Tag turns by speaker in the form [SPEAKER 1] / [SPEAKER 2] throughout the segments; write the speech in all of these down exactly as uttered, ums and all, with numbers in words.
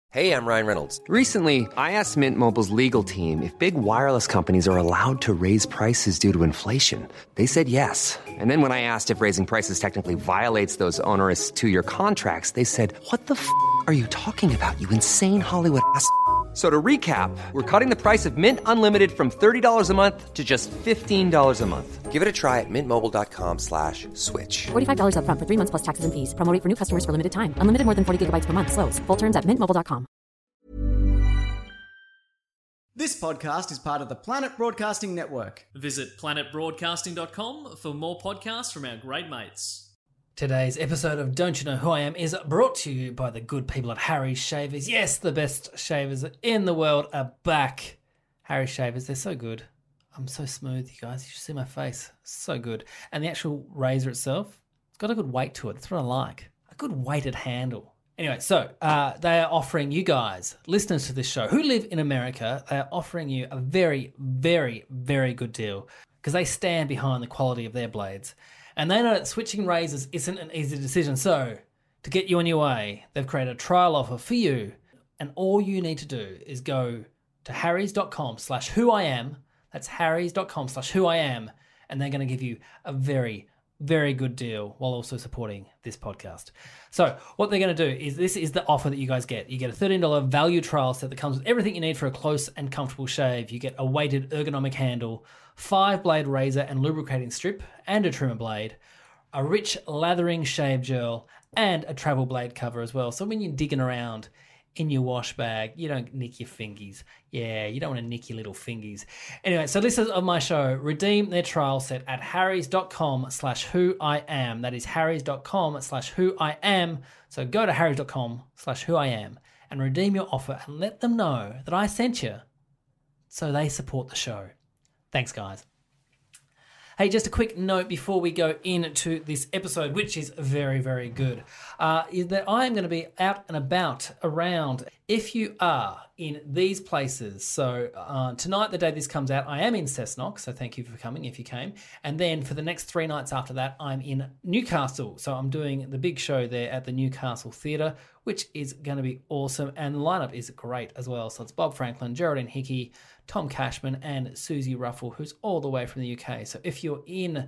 [SPEAKER 1] Hey, I'm Ryan Reynolds.
[SPEAKER 2] Recently, I asked Mint Mobile's legal team if big wireless companies are allowed to raise prices due to inflation. They said yes. And then when I asked if raising prices technically violates those onerous two-year contracts, they said, what the f*** are you talking about, you insane Hollywood ass f- So to recap, we're cutting the price of Mint Unlimited from thirty dollars a month to just fifteen dollars a month.
[SPEAKER 1] Give it a try at mintmobile.com slash switch.
[SPEAKER 3] forty-five dollars up front for three months plus taxes and fees. Promo rate for new customers for limited time. Unlimited more than forty gigabytes per month. Slows full terms at mint mobile dot com.
[SPEAKER 4] This podcast is part of the Planet Broadcasting Network.
[SPEAKER 5] Visit planet broadcasting dot com for more podcasts from our great mates.
[SPEAKER 6] Today's episode of Don't You Know Who I Am is brought to you by the good people at Harry's Shavers. Yes, the best shavers in the world are back. Harry's Shavers, they're so good. I'm so smooth, you guys. You should see my face. So good. And the actual razor itself, it's got a good weight to it. That's what I like. A good weighted handle. Anyway, so uh, they are offering you guys, listeners to this show, who live in America, they are offering you a very, very, very good deal because they stand behind the quality of their blades. And they know that switching razors isn't an easy decision. So to get you on your way, they've created a trial offer for you. And all you need to do is go to harrys.com slash who I am. That's harrys.com slash who I am. And they're going to give you a very, very good deal while also supporting this podcast. So what they're going to do is, this is the offer that you guys get. You get a thirteen dollars value trial set that comes with everything you need for a close and comfortable shave. You get a weighted ergonomic handle, five blade razor and lubricating strip and a trimmer blade, a rich lathering shave gel, and a travel blade cover as well. So when you're digging around in your wash bag, you don't nick your fingies. Yeah, you don't want to nick your little fingies. Anyway, so listeners of my show, redeem their trial set at harrys.com slash who I am. That is harrys.com slash who I am. So go to harrys.com slash who I am and redeem your offer and let them know that I sent you so they support the show. Thanks, guys. Hey, just a quick note before we go into this episode, which is very, very good, uh, is that I am going to be out and about around. If you are in these places, so uh, tonight, the day this comes out, I am in Cessnock, so thank you for coming if you came. And then for the next three nights after that, I'm in Newcastle. So I'm doing the big show there at the Newcastle Theatre, which is going to be awesome. And the lineup is great as well. So it's Bob Franklin, Geraldine Hickey, Tom Cashman, and Susie Ruffle, who's all the way from the U K. So if you're in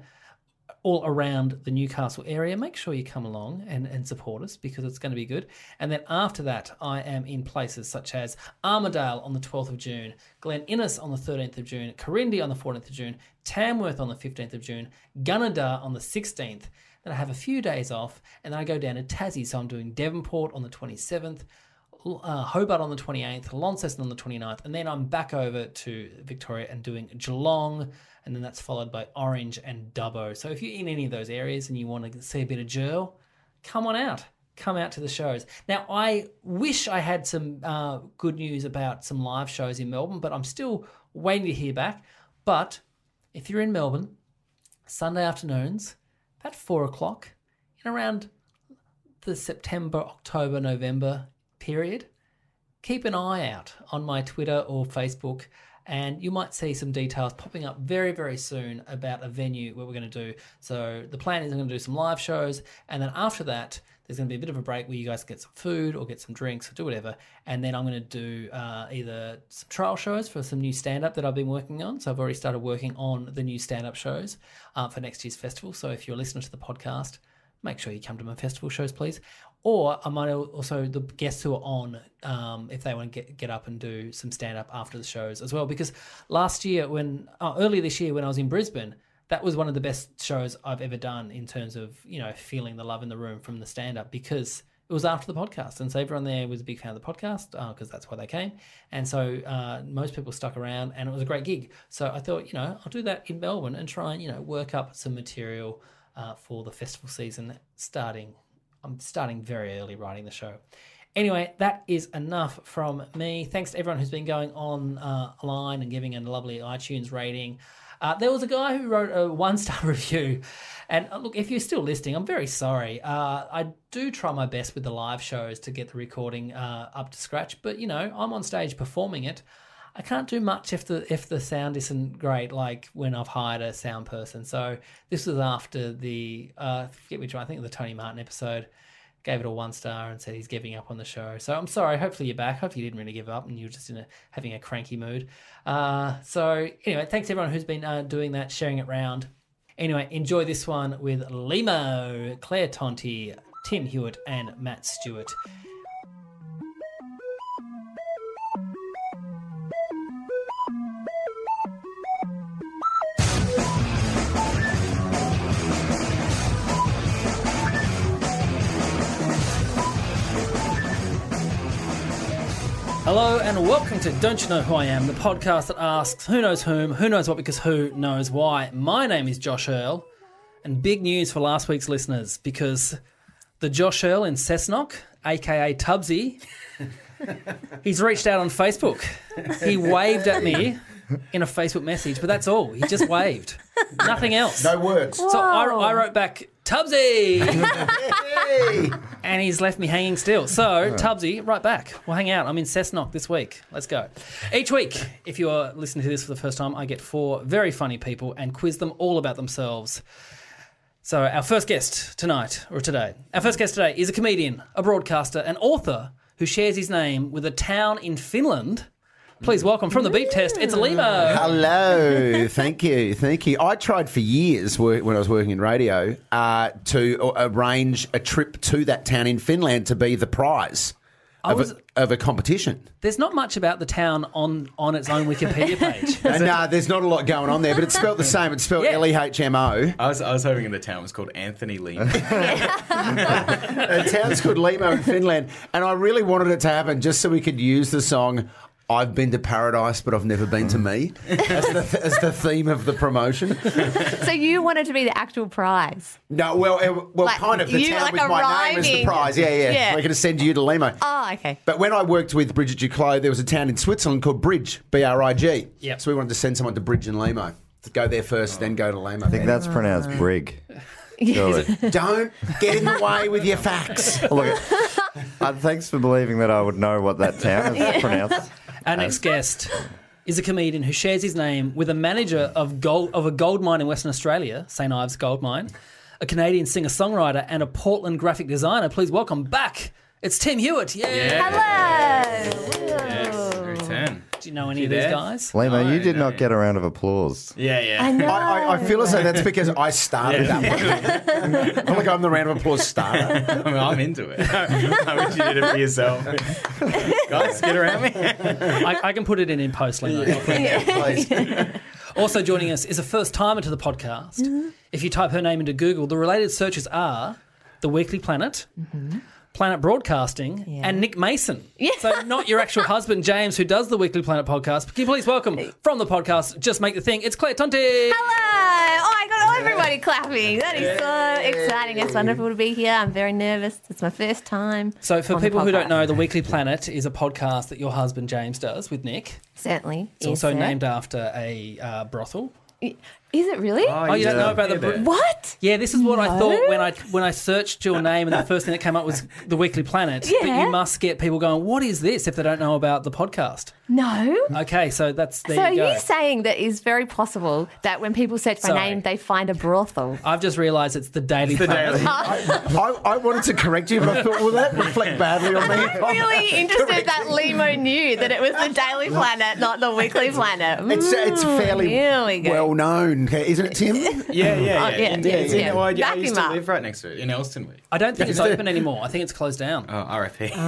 [SPEAKER 6] all around the Newcastle area, make sure you come along and, and support us because it's going to be good. And then after that, I am in places such as Armidale on the twelfth of June, Glen Innes on the thirteenth of June, Corindi on the fourteenth of June, Tamworth on the fifteenth of June, Gunnedah on the sixteenth. Then I have a few days off, and then I go down to Tassie. So I'm doing Devonport on the twenty-seventh, uh, Hobart on the twenty-eighth, Launceston on the twenty-ninth, and then I'm back over to Victoria and doing Geelong, and then that's followed by Orange and Dubbo. So if you're in any of those areas and you want to see a bit of Gerl, come on out. Come out to the shows. Now, I wish I had some uh, good news about some live shows in Melbourne, but I'm still waiting to hear back. But if you're in Melbourne, Sunday afternoons, about four o'clock, in around the September, October, November period, keep an eye out on my Twitter or Facebook, and you might see some details popping up very, very soon about a venue where we're going to do. So the plan is I'm going to do some live shows, and then after that, there's going to be a bit of a break where you guys get some food or get some drinks or do whatever, and then I'm going to do uh, either some trial shows for some new stand-up that I've been working on. So I've already started working on the new stand-up shows uh, for next year's festival. So if you're listening to the podcast, make sure you come to my festival shows, please. Or I might also, the guests who are on, um, if they want to get, get up and do some stand-up after the shows as well. Because last year, when uh, earlier this year when I was in Brisbane, that was one of the best shows I've ever done in terms of, you know, feeling the love in the room from the stand-up, because it was after the podcast. And so everyone there was a big fan of the podcast because uh, that's why they came. And so uh, most people stuck around and it was a great gig. So I thought, you know, I'll do that in Melbourne and try and, you know, work up some material uh, for the festival season starting. I'm starting very early writing the show. Anyway, that is enough from me. Thanks to everyone who's been going on uh, line and giving a lovely iTunes rating. Uh, there was a guy who wrote a one-star review. And uh, look, if you're still listening, I'm very sorry. Uh, I do try my best with the live shows to get the recording uh, up to scratch. But, you know, I'm on stage performing it. I can't do much if the if the sound isn't great, like when I've hired a sound person. So this was after the, uh, forget which one, I think the Tony Martin episode. gave it a one star and said he's giving up on the show. So I'm sorry. Hopefully you're back. Hopefully you didn't really give up and you're just in a, having a cranky mood. Uh, so anyway, thanks everyone who's been uh, doing that, sharing it round. Anyway, enjoy this one with Limo, Claire Tonti, Tim Hewitt and Matt Stewart. Hello and welcome to Don't You Know Who I Am, the podcast that asks who knows whom, who knows what, because who knows why. My name is Josh Earl, and big news for last week's listeners, because the Josh Earl in Cessnock, aka Tubbsy, he's reached out on Facebook. He waved at me in a Facebook message, but that's all. He just waved. Nothing else.
[SPEAKER 7] No words.
[SPEAKER 6] So I, I wrote back, Tubbsy! And he's left me hanging still. So, Tubbsy, right back. We'll hang out. I'm in Cessnock this week. Let's go. Each week, if you are listening to this for the first time, I get four very funny people and quiz them all about themselves. So, our first guest tonight, or today, our first guest today is a comedian, a broadcaster, an author who shares his name with a town in Finland. Please welcome from the Beep Test, it's Limo.
[SPEAKER 7] Hello, thank you, thank you. I tried for years when I was working in radio uh, to arrange a trip to that town in Finland to be the prize of,
[SPEAKER 6] was,
[SPEAKER 7] a, of a competition.
[SPEAKER 6] There's not much about the town on, on its own Wikipedia page.
[SPEAKER 7] No, nah, there's not a lot going on there, but it's spelled the same. It's spelled
[SPEAKER 6] Yeah.
[SPEAKER 7] L E H M O.
[SPEAKER 8] I was I was hoping the town was called Anthony Limo.
[SPEAKER 7] A town's called Limo in Finland, and I really wanted it to happen just so we could use the song I've been to paradise, but I've never been to me, as the, as the theme of the promotion.
[SPEAKER 9] So you wanted to be the actual prize?
[SPEAKER 7] No, well, uh, well,
[SPEAKER 9] Like,
[SPEAKER 7] kind of. The
[SPEAKER 9] you,
[SPEAKER 7] town
[SPEAKER 9] like,
[SPEAKER 7] with my name as the
[SPEAKER 9] arriving.
[SPEAKER 7] prize. Yeah, yeah.
[SPEAKER 9] Yeah.
[SPEAKER 7] We're going to send you to Limo.
[SPEAKER 9] Oh, okay.
[SPEAKER 7] But when I worked with Bridget Duclos, there was a town in Switzerland called Bridge, B R I G.
[SPEAKER 6] Yep.
[SPEAKER 7] So we wanted to send someone to Bridge and Limo. To go there first, then go to Limo.
[SPEAKER 10] I think that's pronounced brig. Surely.
[SPEAKER 7] Don't get in the way with your facts.
[SPEAKER 10] Look, uh, thanks for believing that I would know what that town is pronounced.
[SPEAKER 6] Our next guest is a comedian who shares his name with a manager of gold of a gold mine in Western Australia, Saint Ives Gold Mine, a Canadian singer-songwriter and a Portland graphic designer. Please welcome back, it's Tim Hewitt. Yay!
[SPEAKER 9] Hello.
[SPEAKER 8] Yes, return.
[SPEAKER 6] Do you know any
[SPEAKER 8] You
[SPEAKER 6] of these
[SPEAKER 8] there?
[SPEAKER 6] guys?
[SPEAKER 10] Limo, you did
[SPEAKER 8] no.
[SPEAKER 10] not get a round of applause.
[SPEAKER 8] Yeah, yeah.
[SPEAKER 9] I know.
[SPEAKER 7] I, I, I feel as though that's because I started that one. I feel like I'm the round of applause starter.
[SPEAKER 8] I mean, I'm into it. I wish you did it for yourself. Guys, get around me.
[SPEAKER 6] I, I can put it in in post, Leno.
[SPEAKER 7] Please.
[SPEAKER 6] Also joining us is a first-timer to the podcast. Mm-hmm. If you type her name into Google, the related searches are The Weekly Planet, mm-hmm. Planet Broadcasting,
[SPEAKER 9] Yeah.
[SPEAKER 6] and Nick Mason.
[SPEAKER 9] Yeah.
[SPEAKER 6] So not your actual husband, James, who does the Weekly Planet podcast. But can you please welcome from the podcast, Just Make the Thing, it's Claire Tonti.
[SPEAKER 9] Hello. Oh, I got everybody clapping. That is so exciting. It's wonderful to be here. I'm very nervous. It's my first time.
[SPEAKER 6] So for
[SPEAKER 9] on the
[SPEAKER 6] people who don't
[SPEAKER 9] podcast.
[SPEAKER 6] know, The Weekly Planet is a podcast that your husband, James, does with Nick.
[SPEAKER 9] Certainly.
[SPEAKER 6] It's also named after a uh, brothel.
[SPEAKER 9] Is it really?
[SPEAKER 6] Oh, you don't know about the... Bro-
[SPEAKER 9] What?
[SPEAKER 6] Yeah, this is what I
[SPEAKER 9] No.
[SPEAKER 6] thought when I when I searched your name, and the first thing that came up was the Weekly Planet. But
[SPEAKER 9] Yeah.
[SPEAKER 6] you must get people going, what is this, if they don't know about the podcast?
[SPEAKER 9] No.
[SPEAKER 6] Okay, so that's there
[SPEAKER 9] So are
[SPEAKER 6] you go.
[SPEAKER 9] you saying that it's very possible that when people search my
[SPEAKER 6] Sorry.
[SPEAKER 9] name, they find a brothel?
[SPEAKER 6] I've just realised it's the Daily
[SPEAKER 8] The
[SPEAKER 6] Planet.
[SPEAKER 8] Daily.
[SPEAKER 7] I, I wanted to correct you, but I thought, will that reflect badly on me?
[SPEAKER 9] I'm really interested that Limo knew that it was the Daily Planet, not the Weekly Planet.
[SPEAKER 7] It's, it's
[SPEAKER 9] Mm,
[SPEAKER 7] fairly
[SPEAKER 9] here we go.
[SPEAKER 7] well known, isn't it, Tim?
[SPEAKER 8] Yeah, yeah, yeah.
[SPEAKER 9] Oh, yeah,
[SPEAKER 8] Indeed.
[SPEAKER 9] yeah,
[SPEAKER 8] It's in-
[SPEAKER 9] yeah.
[SPEAKER 8] well, I, I
[SPEAKER 9] Back
[SPEAKER 8] used
[SPEAKER 9] him
[SPEAKER 8] to
[SPEAKER 9] up.
[SPEAKER 8] live right next to it in Elstonwood.
[SPEAKER 6] I don't think it's open anymore. I think it's closed down.
[SPEAKER 8] Oh, R I P.
[SPEAKER 9] Oh,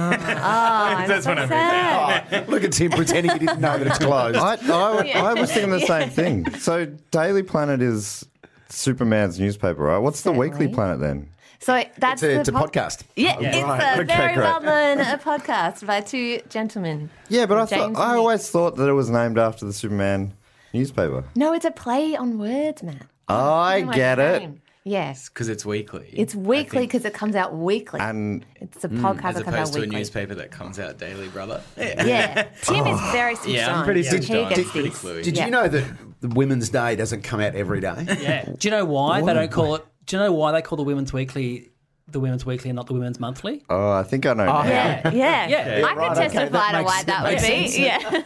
[SPEAKER 9] I'm
[SPEAKER 8] That's
[SPEAKER 9] so
[SPEAKER 8] what I mean.
[SPEAKER 9] sad.
[SPEAKER 7] Look at Tim pretending he didn't know that it's closed.
[SPEAKER 10] I, I, I was thinking the same thing. So Daily Planet is Superman's newspaper, right? What's the
[SPEAKER 9] Certainly.
[SPEAKER 10] Weekly Planet then?
[SPEAKER 9] So that's
[SPEAKER 7] It's a,
[SPEAKER 9] the
[SPEAKER 7] it's a
[SPEAKER 9] pod-
[SPEAKER 7] podcast.
[SPEAKER 9] Yeah,
[SPEAKER 7] Yeah.
[SPEAKER 9] it's
[SPEAKER 7] Right.
[SPEAKER 9] a
[SPEAKER 10] Okay,
[SPEAKER 9] very
[SPEAKER 10] great.
[SPEAKER 9] well known uh, podcast by two gentlemen.
[SPEAKER 10] Yeah, but I thought
[SPEAKER 9] James
[SPEAKER 10] I
[SPEAKER 9] and
[SPEAKER 10] always thought that it was named after the Superman newspaper.
[SPEAKER 9] No, it's a play on words, Matt.
[SPEAKER 10] I
[SPEAKER 9] You know
[SPEAKER 10] get
[SPEAKER 9] my
[SPEAKER 10] it.
[SPEAKER 9] name. Yes.
[SPEAKER 8] Because it's weekly.
[SPEAKER 9] It's
[SPEAKER 8] I
[SPEAKER 9] weekly
[SPEAKER 8] think,
[SPEAKER 9] because it comes out weekly.
[SPEAKER 10] And
[SPEAKER 9] It's a podcast
[SPEAKER 8] as
[SPEAKER 9] that comes out
[SPEAKER 8] opposed to a
[SPEAKER 9] weekly.
[SPEAKER 8] newspaper that comes out daily, brother.
[SPEAKER 9] Yeah. Tim is very switched
[SPEAKER 8] Yeah, I'm
[SPEAKER 9] on.
[SPEAKER 8] pretty
[SPEAKER 9] He
[SPEAKER 8] switched on.
[SPEAKER 9] gets
[SPEAKER 8] Pretty
[SPEAKER 9] this.
[SPEAKER 8] cluey.
[SPEAKER 7] Did
[SPEAKER 9] Yeah.
[SPEAKER 7] you know that the Women's Day doesn't come out every day?
[SPEAKER 6] Yeah. Do you know why they don't call it? Do you know why they call the Women's Weekly the Women's Weekly and not the Women's Monthly?
[SPEAKER 10] oh, I think I know now.
[SPEAKER 9] Yeah, yeah.
[SPEAKER 6] Yeah.
[SPEAKER 9] I
[SPEAKER 7] right,
[SPEAKER 9] can
[SPEAKER 7] okay,
[SPEAKER 9] testify
[SPEAKER 7] that
[SPEAKER 9] to
[SPEAKER 7] makes-
[SPEAKER 9] why that
[SPEAKER 7] that
[SPEAKER 9] would
[SPEAKER 7] makes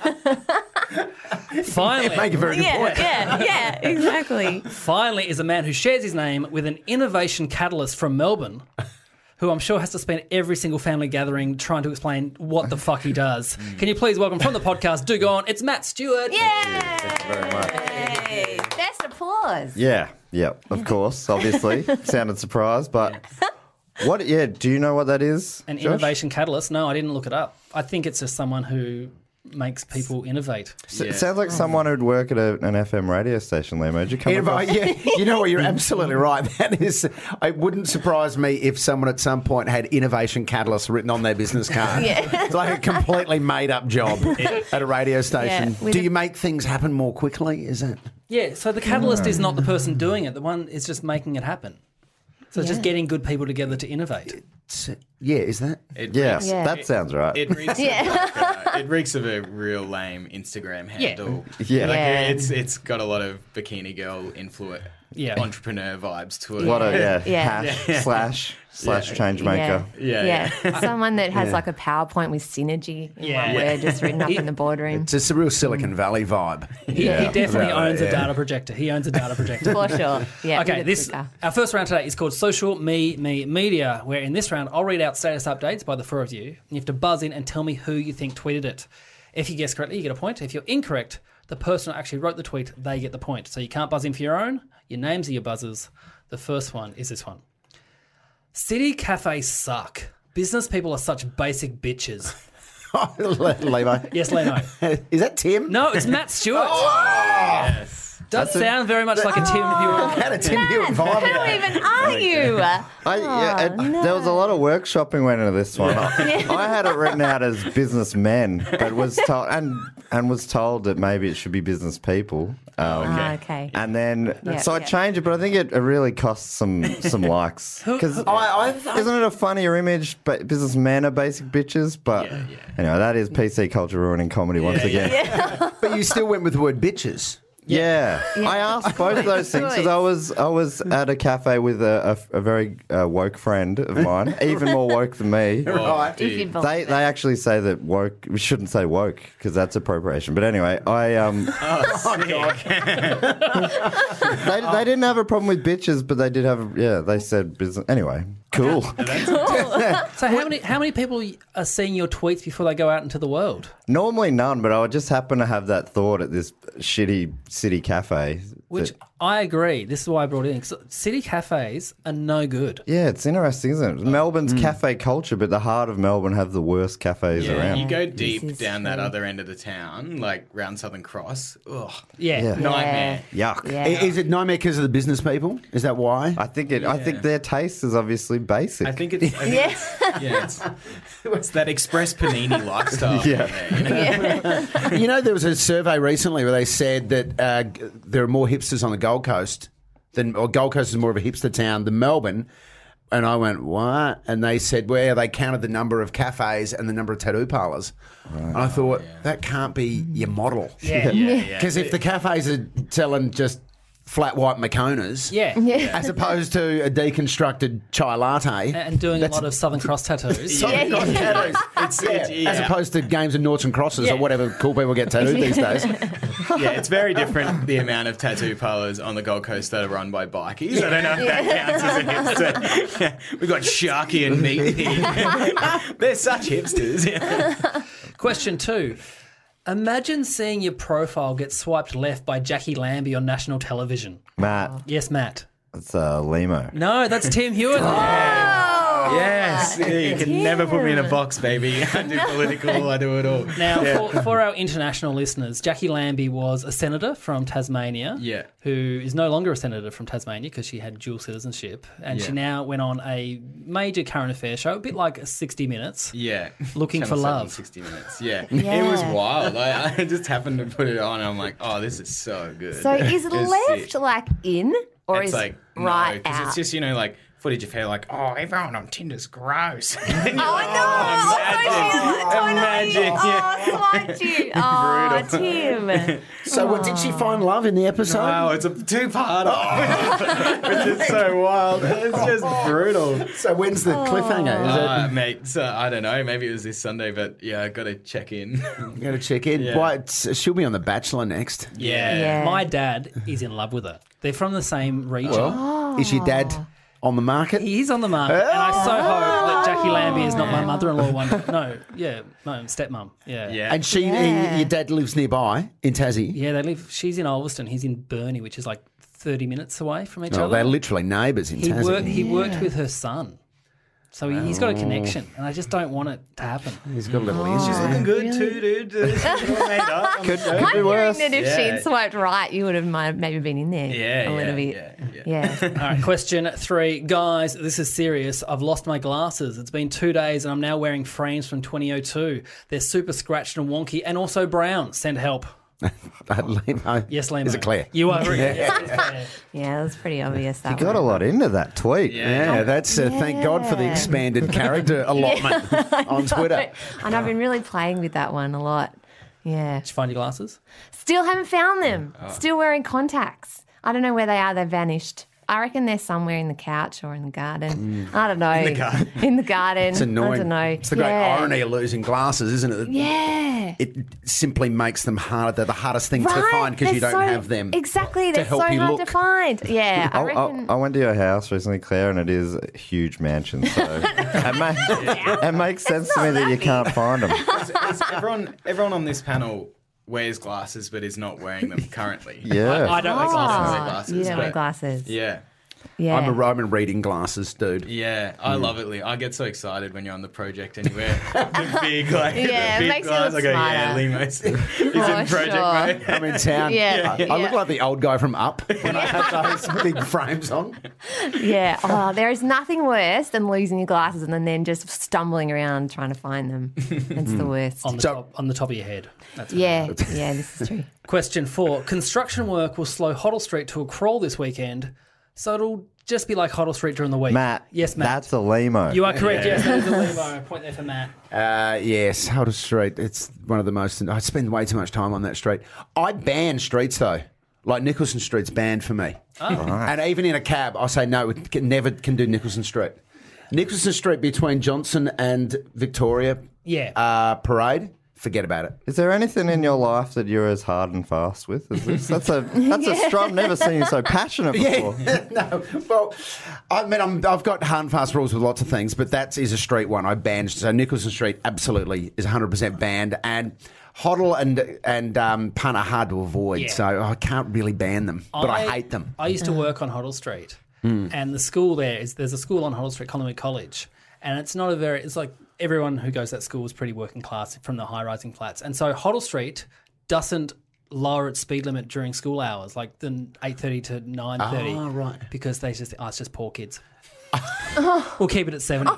[SPEAKER 9] be.
[SPEAKER 7] sense.
[SPEAKER 9] Yeah.
[SPEAKER 6] Finally,
[SPEAKER 7] Make a very good
[SPEAKER 9] yeah,
[SPEAKER 7] point.
[SPEAKER 9] yeah, yeah, exactly.
[SPEAKER 6] finally is a man who shares his name with an innovation catalyst from Melbourne, who I'm sure has to spend every single family gathering trying to explain what the fuck he does. Can you please welcome from the podcast, Do Go On, it's Matt Stewart.
[SPEAKER 9] Yeah.
[SPEAKER 10] Thank you very much.
[SPEAKER 9] Hey, best applause.
[SPEAKER 10] Yeah, yeah, of course, obviously. Sounded surprised, but what, yeah, do you know what that is?
[SPEAKER 6] An
[SPEAKER 10] Josh?
[SPEAKER 6] innovation catalyst? No, I didn't look it up. I think it's just someone who makes people innovate.
[SPEAKER 10] S- It sounds like someone who'd work at a, an F M radio station, Liam. Did you come across?
[SPEAKER 7] Yeah, you know what? You're absolutely right. That is, it wouldn't surprise me if someone at some point had innovation catalyst written on their business card.
[SPEAKER 9] Yeah.
[SPEAKER 7] It's like a completely made up job at a radio station.
[SPEAKER 9] Yeah, with
[SPEAKER 7] Do
[SPEAKER 9] a-
[SPEAKER 7] you make things happen more quickly? Is it?
[SPEAKER 6] Yeah, so the catalyst is not the person doing it. The one is just making it happen. So it's just getting good people together to innovate.
[SPEAKER 7] It's- yeah, is that?
[SPEAKER 8] It
[SPEAKER 10] Yeah,
[SPEAKER 8] reeks,
[SPEAKER 9] Yeah.
[SPEAKER 10] that sounds right.
[SPEAKER 8] it reeks
[SPEAKER 9] Yeah.
[SPEAKER 8] of, like, uh, it reeks of a real lame Instagram handle.
[SPEAKER 10] Yeah.
[SPEAKER 8] Like,
[SPEAKER 9] Yeah.
[SPEAKER 8] it's it's got a lot of bikini girl influence,
[SPEAKER 6] Yeah.
[SPEAKER 8] entrepreneur vibes to it.
[SPEAKER 10] what a yeah,
[SPEAKER 9] Yeah.
[SPEAKER 10] hash slash slash change maker.
[SPEAKER 8] Yeah,
[SPEAKER 9] yeah.
[SPEAKER 8] yeah.
[SPEAKER 9] Someone that has like a PowerPoint with synergy in
[SPEAKER 6] Yeah.
[SPEAKER 9] one
[SPEAKER 6] Yeah.
[SPEAKER 9] word just written up in the boardroom.
[SPEAKER 7] It's a real Silicon Valley vibe.
[SPEAKER 6] He,
[SPEAKER 10] Yeah.
[SPEAKER 6] he definitely
[SPEAKER 7] About
[SPEAKER 6] owns
[SPEAKER 7] that,
[SPEAKER 6] a
[SPEAKER 7] yeah.
[SPEAKER 6] data projector. He owns a data projector.
[SPEAKER 9] For sure. Yeah.
[SPEAKER 6] Okay,
[SPEAKER 9] with a
[SPEAKER 6] this
[SPEAKER 9] clicker.
[SPEAKER 6] our first round today is called Social Me Me Media, where in this round I'll read out status updates by the four of you. And you have to buzz in and tell me who you think tweeted it. If you guess correctly, you get a point. If you're incorrect, the person who actually wrote the tweet, they get the point. So you can't buzz in for your own. Your names are your buzzers. The first one is this one. City cafes suck. Business people are such basic bitches.
[SPEAKER 7] Levo.
[SPEAKER 6] Yes, Leno.
[SPEAKER 7] Is that Tim?
[SPEAKER 6] No, it's Matt Stewart.
[SPEAKER 8] Yes.
[SPEAKER 6] Does sound very much like a Tim Hewitt.
[SPEAKER 7] Had a Tim Hewitt vibe.
[SPEAKER 9] Who even are you?
[SPEAKER 10] I, yeah, it, There was a lot of workshopping went into this one. I, I had it written out as businessmen, but was told and and was told that maybe it should be business people. Um,
[SPEAKER 9] Ah, okay.
[SPEAKER 10] And then,
[SPEAKER 9] Yeah,
[SPEAKER 10] so I
[SPEAKER 9] yeah.
[SPEAKER 10] changed it, but I think it, it really costs some some likes because isn't it a funnier image? But businessmen are basic bitches. But anyway, that is P C culture ruining comedy once again.
[SPEAKER 7] But you still went with the word bitches.
[SPEAKER 10] Yeah. I asked both of those things because I was I was at a cafe with a, a, a very uh, woke friend of mine, even more woke than me.
[SPEAKER 8] Right.
[SPEAKER 9] If you believe
[SPEAKER 10] They
[SPEAKER 9] it.
[SPEAKER 10] they actually say that woke. We shouldn't say woke because that's appropriation. But anyway, I um. they they didn't have a problem with bitches, but they did have yeah. They said business anyway. Cool.
[SPEAKER 6] So how many how many people are seeing your tweets before they go out into the world?
[SPEAKER 10] Normally none, but I would just happen to have that thought at this shitty city cafe.
[SPEAKER 6] Which
[SPEAKER 10] that-
[SPEAKER 6] I agree. This is why I brought it in. 'Cause city cafes are no good.
[SPEAKER 10] yeah, it's interesting, isn't it? Melbourne's cafe culture, but the heart of Melbourne have the worst cafes
[SPEAKER 8] Yeah,
[SPEAKER 10] around.
[SPEAKER 8] you go
[SPEAKER 9] This
[SPEAKER 8] deep
[SPEAKER 9] is
[SPEAKER 8] down that
[SPEAKER 9] true.
[SPEAKER 8] other end of the town, like round Southern Cross. Ugh,
[SPEAKER 6] Yeah.
[SPEAKER 10] Yeah.
[SPEAKER 8] nightmare.
[SPEAKER 10] Yuck.
[SPEAKER 9] Yeah.
[SPEAKER 7] I- Is it nightmare because of the business people? Is that why?
[SPEAKER 10] I think it. I think their taste is obviously basic.
[SPEAKER 8] I think it's. I think
[SPEAKER 9] Yeah.
[SPEAKER 8] it's, yeah, it's, it's that express panini lifestyle.
[SPEAKER 10] Yeah.
[SPEAKER 8] There, you know?
[SPEAKER 7] You know, there was a survey recently where they said that uh, g- there are more hipsters on the Gold Coast than, or Gold Coast is more of a hipster town than Melbourne. And I went, what? And they said, well, they counted the number of cafes and the number of tattoo parlours. And I thought, that can't be your model.
[SPEAKER 6] Yeah.
[SPEAKER 8] Yeah, yeah.
[SPEAKER 7] Because if the cafes are selling just flat white Maconas,
[SPEAKER 6] Yeah.
[SPEAKER 7] as opposed to a deconstructed chai latte,
[SPEAKER 6] And doing a lot of Southern Cross tattoos.
[SPEAKER 7] Southern
[SPEAKER 9] Yeah,
[SPEAKER 7] Cross
[SPEAKER 9] yeah.
[SPEAKER 7] tattoos.
[SPEAKER 8] It's, it's, yeah.
[SPEAKER 7] as opposed to games of noughts and crosses
[SPEAKER 6] Yeah.
[SPEAKER 7] or whatever cool people get tattooed these days.
[SPEAKER 8] yeah, it's very different, the amount of tattoo parlours on the Gold Coast that are run by bikies. I don't know if that counts as a hipster. Yeah, we've got Sharky and Meaty. They're such hipsters. Yeah.
[SPEAKER 6] Question two. Imagine seeing your profile get swiped left by Jackie Lambie on national television.
[SPEAKER 10] Matt,
[SPEAKER 6] Yes, Matt.
[SPEAKER 10] it's uh, Limo.
[SPEAKER 6] No, that's Tim Hewitt.
[SPEAKER 8] Yes, yeah, you can never put me in a box, baby. I do political, I do it all.
[SPEAKER 6] Now,
[SPEAKER 8] Yeah.
[SPEAKER 6] for, for our international listeners, Jackie Lambie was a senator from Tasmania,
[SPEAKER 8] Yeah.
[SPEAKER 6] who is no longer a senator from Tasmania because she had dual citizenship, and she
[SPEAKER 8] Yeah.
[SPEAKER 6] now went on a major current affairs show, a bit like sixty minutes.
[SPEAKER 8] Yeah.
[SPEAKER 6] Looking
[SPEAKER 8] Channel
[SPEAKER 6] for
[SPEAKER 8] seven,
[SPEAKER 6] love.
[SPEAKER 8] sixty minutes. Yeah.
[SPEAKER 9] Yeah.
[SPEAKER 8] It was wild. I, I just happened to put it on and I'm like, oh, this is so good.
[SPEAKER 9] So is
[SPEAKER 8] It was
[SPEAKER 9] left
[SPEAKER 8] sick.
[SPEAKER 9] like in or
[SPEAKER 8] It's
[SPEAKER 9] is
[SPEAKER 8] like,
[SPEAKER 9] right
[SPEAKER 8] no, 'cause
[SPEAKER 9] out?
[SPEAKER 8] it's just, you know, like footage of her like, oh, everyone on Tinder's gross.
[SPEAKER 9] Oh, no!
[SPEAKER 8] Imagine.
[SPEAKER 9] Oh, slight you. Oh, Tim.
[SPEAKER 7] So, what did she find love in the episode?
[SPEAKER 8] Wow, it's a two-parter, which is so wild. It's just brutal.
[SPEAKER 7] So, when's the cliffhanger? Is
[SPEAKER 8] Uh, mate, so I don't know. Maybe it was this Sunday, but yeah, I got to check in.
[SPEAKER 7] it? Got to check in.
[SPEAKER 8] Yeah.
[SPEAKER 7] Why, it's- she'll be on The Bachelor next.
[SPEAKER 8] yeah.
[SPEAKER 9] Yeah.
[SPEAKER 6] My dad is in love with her. They're from the same region.
[SPEAKER 7] Well, is your dad? on the market?
[SPEAKER 6] He is on the market, and I so hope that Jackie Lambie is not my mother-in-law one. No, yeah, no, stepmom. Yeah,
[SPEAKER 8] Yeah.
[SPEAKER 7] And she,
[SPEAKER 9] Yeah.
[SPEAKER 7] he, your dad lives nearby in Tassie.
[SPEAKER 6] yeah. They live. She's in Ulverston. He's in Burnie, which is like thirty minutes away from each
[SPEAKER 7] Oh,
[SPEAKER 6] other.
[SPEAKER 7] they're literally neighbours in
[SPEAKER 6] He
[SPEAKER 7] Tassie.
[SPEAKER 6] worked. He worked with her son, so he, he's got a connection, and I just don't want it to happen.
[SPEAKER 7] He's got a little
[SPEAKER 9] Oh.
[SPEAKER 8] She's looking good too, dude. She's all made up. I'm
[SPEAKER 10] Could,
[SPEAKER 8] so-
[SPEAKER 10] could be
[SPEAKER 9] I'm
[SPEAKER 10] worse.
[SPEAKER 9] hearing that if
[SPEAKER 8] Yeah.
[SPEAKER 9] she'd swiped right, you would have might have maybe been in there
[SPEAKER 8] Yeah,
[SPEAKER 9] a little
[SPEAKER 8] yeah,
[SPEAKER 9] bit.
[SPEAKER 8] yeah,
[SPEAKER 9] Yeah.
[SPEAKER 6] All right, question three. Guys, this is serious. I've lost my glasses. It's been two days and I'm now wearing frames from twenty oh two. They're super scratched and wonky and also brown. Send help.
[SPEAKER 7] Limo.
[SPEAKER 6] Yes, Limo.
[SPEAKER 7] Is it clear?
[SPEAKER 6] You are. Yeah.
[SPEAKER 9] Yeah, that's pretty obvious. That
[SPEAKER 10] You got a
[SPEAKER 9] one.
[SPEAKER 10] lot into that tweet.
[SPEAKER 7] Yeah, that's uh, thank God for the
[SPEAKER 9] Yeah.
[SPEAKER 7] expanded character allotment on Twitter.
[SPEAKER 9] And I've been really playing with that one a lot. Yeah.
[SPEAKER 6] Did you find your glasses?
[SPEAKER 9] Still haven't found them.
[SPEAKER 7] Oh.
[SPEAKER 9] Still wearing contacts. I don't know where they are. They've vanished. I reckon they're somewhere in the couch or in the garden. I don't know. In the garden. In the garden.
[SPEAKER 7] It's annoying.
[SPEAKER 9] I don't know.
[SPEAKER 7] It's the great
[SPEAKER 9] Yeah.
[SPEAKER 7] irony of losing glasses, isn't it?
[SPEAKER 9] Yeah.
[SPEAKER 7] It simply makes them harder. They're the hardest thing to
[SPEAKER 9] Right.
[SPEAKER 7] find because you
[SPEAKER 9] They're
[SPEAKER 7] don't
[SPEAKER 9] so-
[SPEAKER 7] have them.
[SPEAKER 9] Exactly.
[SPEAKER 7] to
[SPEAKER 9] They're
[SPEAKER 7] help
[SPEAKER 9] so
[SPEAKER 7] you
[SPEAKER 9] hard
[SPEAKER 7] look.
[SPEAKER 9] to find. Yeah. I
[SPEAKER 10] I,
[SPEAKER 9] reckon.
[SPEAKER 10] I, I went to your house recently, Claire, and it is a huge mansion. So it, ma- it makes sense to me that you can't find them.
[SPEAKER 8] Is- is everyone, everyone on this panel wears glasses but is not wearing them currently.
[SPEAKER 10] Yeah.
[SPEAKER 6] I don't wear
[SPEAKER 9] Oh,
[SPEAKER 6] glasses.
[SPEAKER 8] wear glasses,
[SPEAKER 9] you don't wear
[SPEAKER 8] but-
[SPEAKER 9] glasses.
[SPEAKER 8] Yeah.
[SPEAKER 9] Yeah.
[SPEAKER 7] I'm a Roman reading glasses dude.
[SPEAKER 8] Yeah, I love it, Lee. I get so excited when you're on the project and you wear the big, like,
[SPEAKER 9] Yeah, it
[SPEAKER 8] the big
[SPEAKER 9] makes you
[SPEAKER 8] glass.
[SPEAKER 9] look
[SPEAKER 8] I go, yeah,
[SPEAKER 9] smarter.
[SPEAKER 8] Limo's he's
[SPEAKER 9] For
[SPEAKER 8] in project
[SPEAKER 9] sure.
[SPEAKER 8] mode.
[SPEAKER 7] I'm in town.
[SPEAKER 9] Yeah,
[SPEAKER 7] I, I look
[SPEAKER 9] yeah.
[SPEAKER 7] like the old guy from Up when I have those big frames on.
[SPEAKER 9] Yeah. Oh, there is nothing worse than losing your glasses and then, then just stumbling around trying to find them. It's the worst.
[SPEAKER 6] On the,
[SPEAKER 7] So-
[SPEAKER 6] top, on the top of your head. That's
[SPEAKER 9] Yeah. Yeah, this is true.
[SPEAKER 6] Question four. Construction work will slow Hoddle Street to a crawl this weekend, so it'll just be like Hoddle Street during the week.
[SPEAKER 10] Matt.
[SPEAKER 6] Yes, Matt.
[SPEAKER 10] That's a limo.
[SPEAKER 6] You are correct. Yes, that is a limo. Point there for Matt.
[SPEAKER 7] Uh, yes, Huddle Street. It's one of the most. I spend way too much time on that street. I ban streets though. Like Nicholson Street's banned for me. Oh. And even in a cab, I say no. We can, never can do Nicholson Street. Nicholson Street between Johnson and Victoria.
[SPEAKER 6] Yeah.
[SPEAKER 7] Uh, Parade. Forget about it.
[SPEAKER 10] Is there anything in your life that you're as hard and fast with as this? That's a that's a strong. I've never seen you so passionate before.
[SPEAKER 7] Yeah, no. Well, I mean, I'm, I've got hard and fast rules with lots of things, but that is a street one. I banned. So Nicholson Street absolutely is one hundred percent banned, and Hoddle and and um, Pun are hard to avoid.
[SPEAKER 6] Yeah.
[SPEAKER 7] So I can't really ban them, but I, hate them.
[SPEAKER 6] I used to work on Hoddle Street, and the school there is there's a school on Hoddle Street, Collingwood College, and it's not a very. It's like everyone who goes to that school is pretty working class from the high rising flats, and so Hoddle Street doesn't lower its speed limit during school hours, like the eight thirty to nine thirty.
[SPEAKER 7] Oh, right.
[SPEAKER 6] Because they just oh, it's just poor kids. We'll keep it at seventy.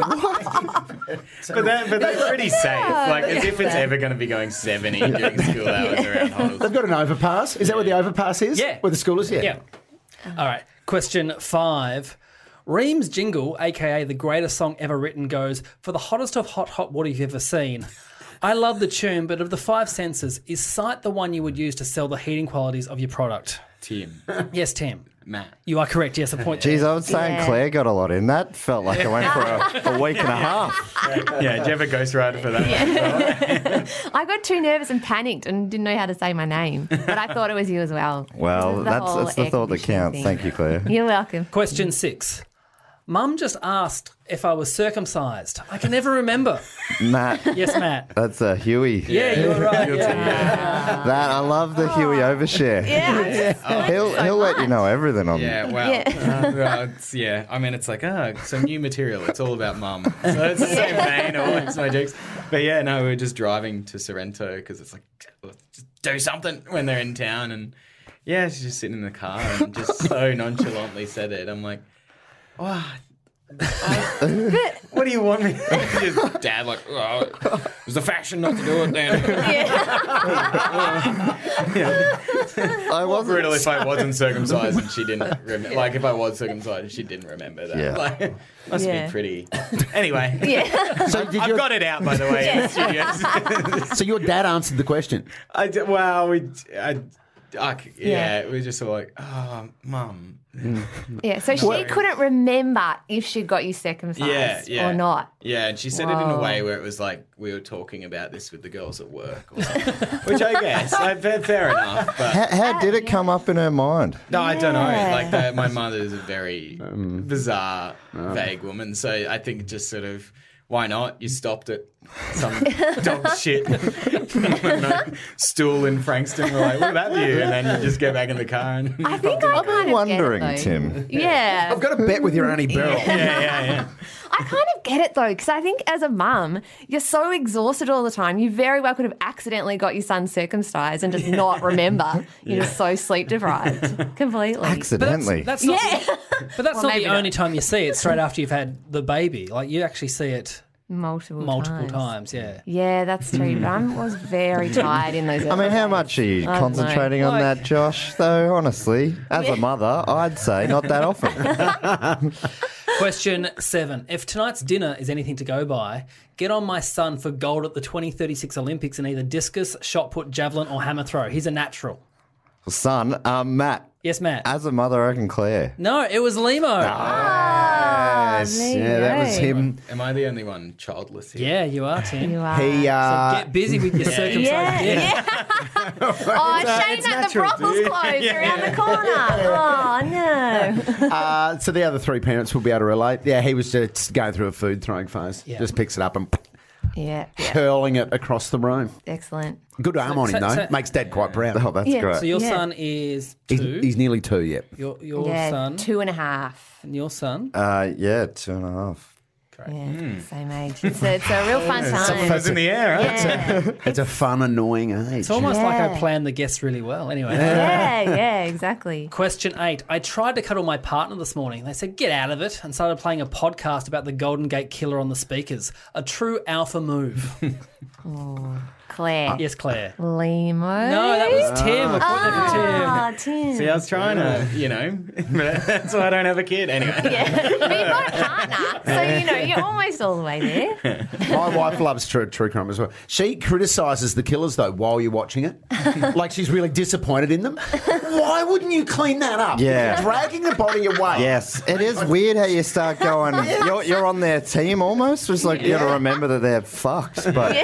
[SPEAKER 8] But, that, but they're pretty safe. Like, as if it's ever going to be going seventy during school hours around Hoddle.
[SPEAKER 7] They've got an overpass. Is that where the overpass is?
[SPEAKER 6] Yeah.
[SPEAKER 7] Where the school is? Yeah.
[SPEAKER 6] Yeah. All right. Question five. Ream's jingle, aka the greatest song ever written, goes, "For the hottest of hot, hot what you've ever seen." I love the tune, but of the five senses, is sight the one you would use to sell the heating qualities of your product?
[SPEAKER 8] Tim.
[SPEAKER 6] Yes, Tim.
[SPEAKER 8] Matt.
[SPEAKER 6] You are correct. Yes, a point.
[SPEAKER 10] Jeez,
[SPEAKER 6] there.
[SPEAKER 10] I was saying
[SPEAKER 9] Yeah.
[SPEAKER 10] Claire got a lot in. That felt like I went for a, a week and a half.
[SPEAKER 8] Yeah, did you have a ghostwriter for that?
[SPEAKER 9] I got too nervous and panicked and didn't know how to say my name, but I thought it was you as well.
[SPEAKER 10] Well,
[SPEAKER 9] The
[SPEAKER 10] that's,
[SPEAKER 9] whole
[SPEAKER 10] that's the
[SPEAKER 9] air
[SPEAKER 10] thought that
[SPEAKER 9] conditioning
[SPEAKER 10] counts.
[SPEAKER 9] thing.
[SPEAKER 10] Thank you, Claire.
[SPEAKER 9] You're welcome.
[SPEAKER 6] Question six. Mum just asked if I was circumcised. I can never remember.
[SPEAKER 10] Matt,
[SPEAKER 6] Yes, Matt.
[SPEAKER 10] that's a Huey.
[SPEAKER 6] Yeah, you're right.
[SPEAKER 10] That I love the Huey overshare.
[SPEAKER 9] Yeah.
[SPEAKER 10] He'll he'll let you know everything on
[SPEAKER 8] Yeah, well,
[SPEAKER 9] Yeah.
[SPEAKER 8] uh, well, it's, yeah. I mean, it's like, ah, some new material. It's all about mum. So it's the same vein, always my jokes. But yeah, no, we were just driving to Sorrento because it's like, let's just do something when they're in town. And yeah, she's just sitting in the car and just so nonchalantly said it. I'm like, oh, I- what do you want me? Just Dad, like, oh, it was the fashion not to do it then.
[SPEAKER 10] I wasn't.
[SPEAKER 8] Brutal if I wasn't circumcised and she didn't remember. Like, if I was circumcised and she didn't remember that.
[SPEAKER 10] Yeah.
[SPEAKER 8] Like, must
[SPEAKER 9] Yeah.
[SPEAKER 8] be pretty. Anyway.
[SPEAKER 9] Yeah.
[SPEAKER 7] So did
[SPEAKER 8] I've
[SPEAKER 7] your,
[SPEAKER 8] got it out, by the way, in the studios.
[SPEAKER 7] so your dad answered the question.
[SPEAKER 8] I d- well, we, I, I c- yeah,
[SPEAKER 9] Yeah.
[SPEAKER 8] we were just all like, oh, mum.
[SPEAKER 9] Yeah, so she couldn't remember if she got you circumcised
[SPEAKER 8] Yeah, yeah.
[SPEAKER 9] or not.
[SPEAKER 8] Yeah, and she said it in a
[SPEAKER 9] Whoa.
[SPEAKER 8] way where it was like we were talking about this with the girls at work, or something. Which I guess, I, fair, fair enough. But
[SPEAKER 10] How, how did it come up in her mind?
[SPEAKER 8] no, I don't know.
[SPEAKER 9] Yeah.
[SPEAKER 8] Like the, my mother is a very bizarre, vague woman, so I think just sort of. Why not? You stopped at some dog shit stool in Frankston. We're like, what about you? And then you just get back in the car. And
[SPEAKER 9] I think I
[SPEAKER 10] I'm
[SPEAKER 9] kind of
[SPEAKER 10] wondering,
[SPEAKER 9] get it, though.
[SPEAKER 10] Tim.
[SPEAKER 9] Yeah.
[SPEAKER 7] I've got a bet with your Auntie Beryl.
[SPEAKER 8] yeah, yeah, yeah.
[SPEAKER 9] I kind of get it though, because I think as a mum, you're so exhausted all the time. You very well could have accidentally got your son circumcised and just not remember. You're just so sleep deprived completely.
[SPEAKER 10] Accidentally.
[SPEAKER 6] That's not,
[SPEAKER 9] Yeah.
[SPEAKER 6] but that's
[SPEAKER 9] Well,
[SPEAKER 6] not
[SPEAKER 9] maybe
[SPEAKER 6] the
[SPEAKER 9] not.
[SPEAKER 6] only time you see it. Straight after you've had the baby, like you actually see it
[SPEAKER 9] Multiple,
[SPEAKER 6] multiple
[SPEAKER 9] times.
[SPEAKER 6] times. Yeah.
[SPEAKER 9] Yeah, that's true. But I was very tired in those.
[SPEAKER 10] I mean, how much are you
[SPEAKER 9] I don't
[SPEAKER 10] concentrating
[SPEAKER 9] know.
[SPEAKER 10] on
[SPEAKER 6] Like-
[SPEAKER 10] that, Josh? Though, honestly, as a mother, I'd say not that often.
[SPEAKER 6] Question seven. If tonight's dinner is anything to go by, get on my son for gold at the twenty thirty-six Olympics in either discus, shot put, javelin, or hammer throw. He's a natural.
[SPEAKER 10] Son, um, Matt,
[SPEAKER 6] Yes, Matt.
[SPEAKER 10] as a mother, I reckon Claire.
[SPEAKER 6] No, it was Limo.
[SPEAKER 9] Ah,
[SPEAKER 7] Yes,
[SPEAKER 9] there you
[SPEAKER 7] yeah, that was
[SPEAKER 9] go.
[SPEAKER 7] him.
[SPEAKER 8] Am I the only one childless here?
[SPEAKER 6] Yeah, you are, Tim.
[SPEAKER 9] You are.
[SPEAKER 7] He, uh,
[SPEAKER 6] Get busy with your circumcised
[SPEAKER 9] yeah,
[SPEAKER 6] dick.
[SPEAKER 9] yeah. Oh, shame
[SPEAKER 8] it's
[SPEAKER 9] that the
[SPEAKER 8] natural,
[SPEAKER 9] brothel's
[SPEAKER 8] dude.
[SPEAKER 9] closed around the corner. Oh, no.
[SPEAKER 7] uh, so the other three parents will be able to relate. Yeah, he was just going through a food throwing phase.
[SPEAKER 6] Yeah.
[SPEAKER 7] Just picks it up and
[SPEAKER 9] Yeah, yeah.
[SPEAKER 7] hurling it across the room.
[SPEAKER 9] Excellent.
[SPEAKER 7] Good arm on him,
[SPEAKER 6] so-
[SPEAKER 7] though.
[SPEAKER 6] so-
[SPEAKER 7] Makes Dad quite proud.
[SPEAKER 10] Oh, that's
[SPEAKER 9] Yeah.
[SPEAKER 10] great.
[SPEAKER 6] So your
[SPEAKER 9] Yeah.
[SPEAKER 6] son is
[SPEAKER 7] he's,
[SPEAKER 6] two.
[SPEAKER 7] he's nearly two, yeah.
[SPEAKER 6] your your
[SPEAKER 9] Yeah,
[SPEAKER 6] son
[SPEAKER 9] two and a half.
[SPEAKER 6] and your son.
[SPEAKER 10] uh, yeah, two and a half.
[SPEAKER 9] Yeah, same age. It's a, it's a real fun time.
[SPEAKER 8] It's in the air, right?
[SPEAKER 9] Yeah.
[SPEAKER 7] It's a fun, annoying age.
[SPEAKER 6] It's almost like I
[SPEAKER 9] Yeah.
[SPEAKER 6] planned the guests really well. Anyway.
[SPEAKER 9] yeah, yeah, exactly.
[SPEAKER 6] Question eight. I tried to cuddle my partner this morning. They said, get out of it, and started playing a podcast about the Golden Gate Killer on the speakers. A true alpha move.
[SPEAKER 9] Claire.
[SPEAKER 6] Yes, Claire.
[SPEAKER 9] Limo.
[SPEAKER 6] No, that was Tim. I put that for Tim.
[SPEAKER 9] Ah, Tim.
[SPEAKER 8] See, I was trying to, you know, but that's why I don't have a kid. Anyway.
[SPEAKER 9] Yeah. But you've got a partner, so you know you're almost all the way there.
[SPEAKER 7] My wife loves true, true crime as well. She criticises the killers, though, while you're watching it. Like she's really disappointed in them. Why wouldn't you clean that up?
[SPEAKER 10] Yeah.
[SPEAKER 7] You're dragging the body away.
[SPEAKER 10] Yes, it is weird how you start going. You're, you're on their team almost. Just like you got to remember that they're fucked. But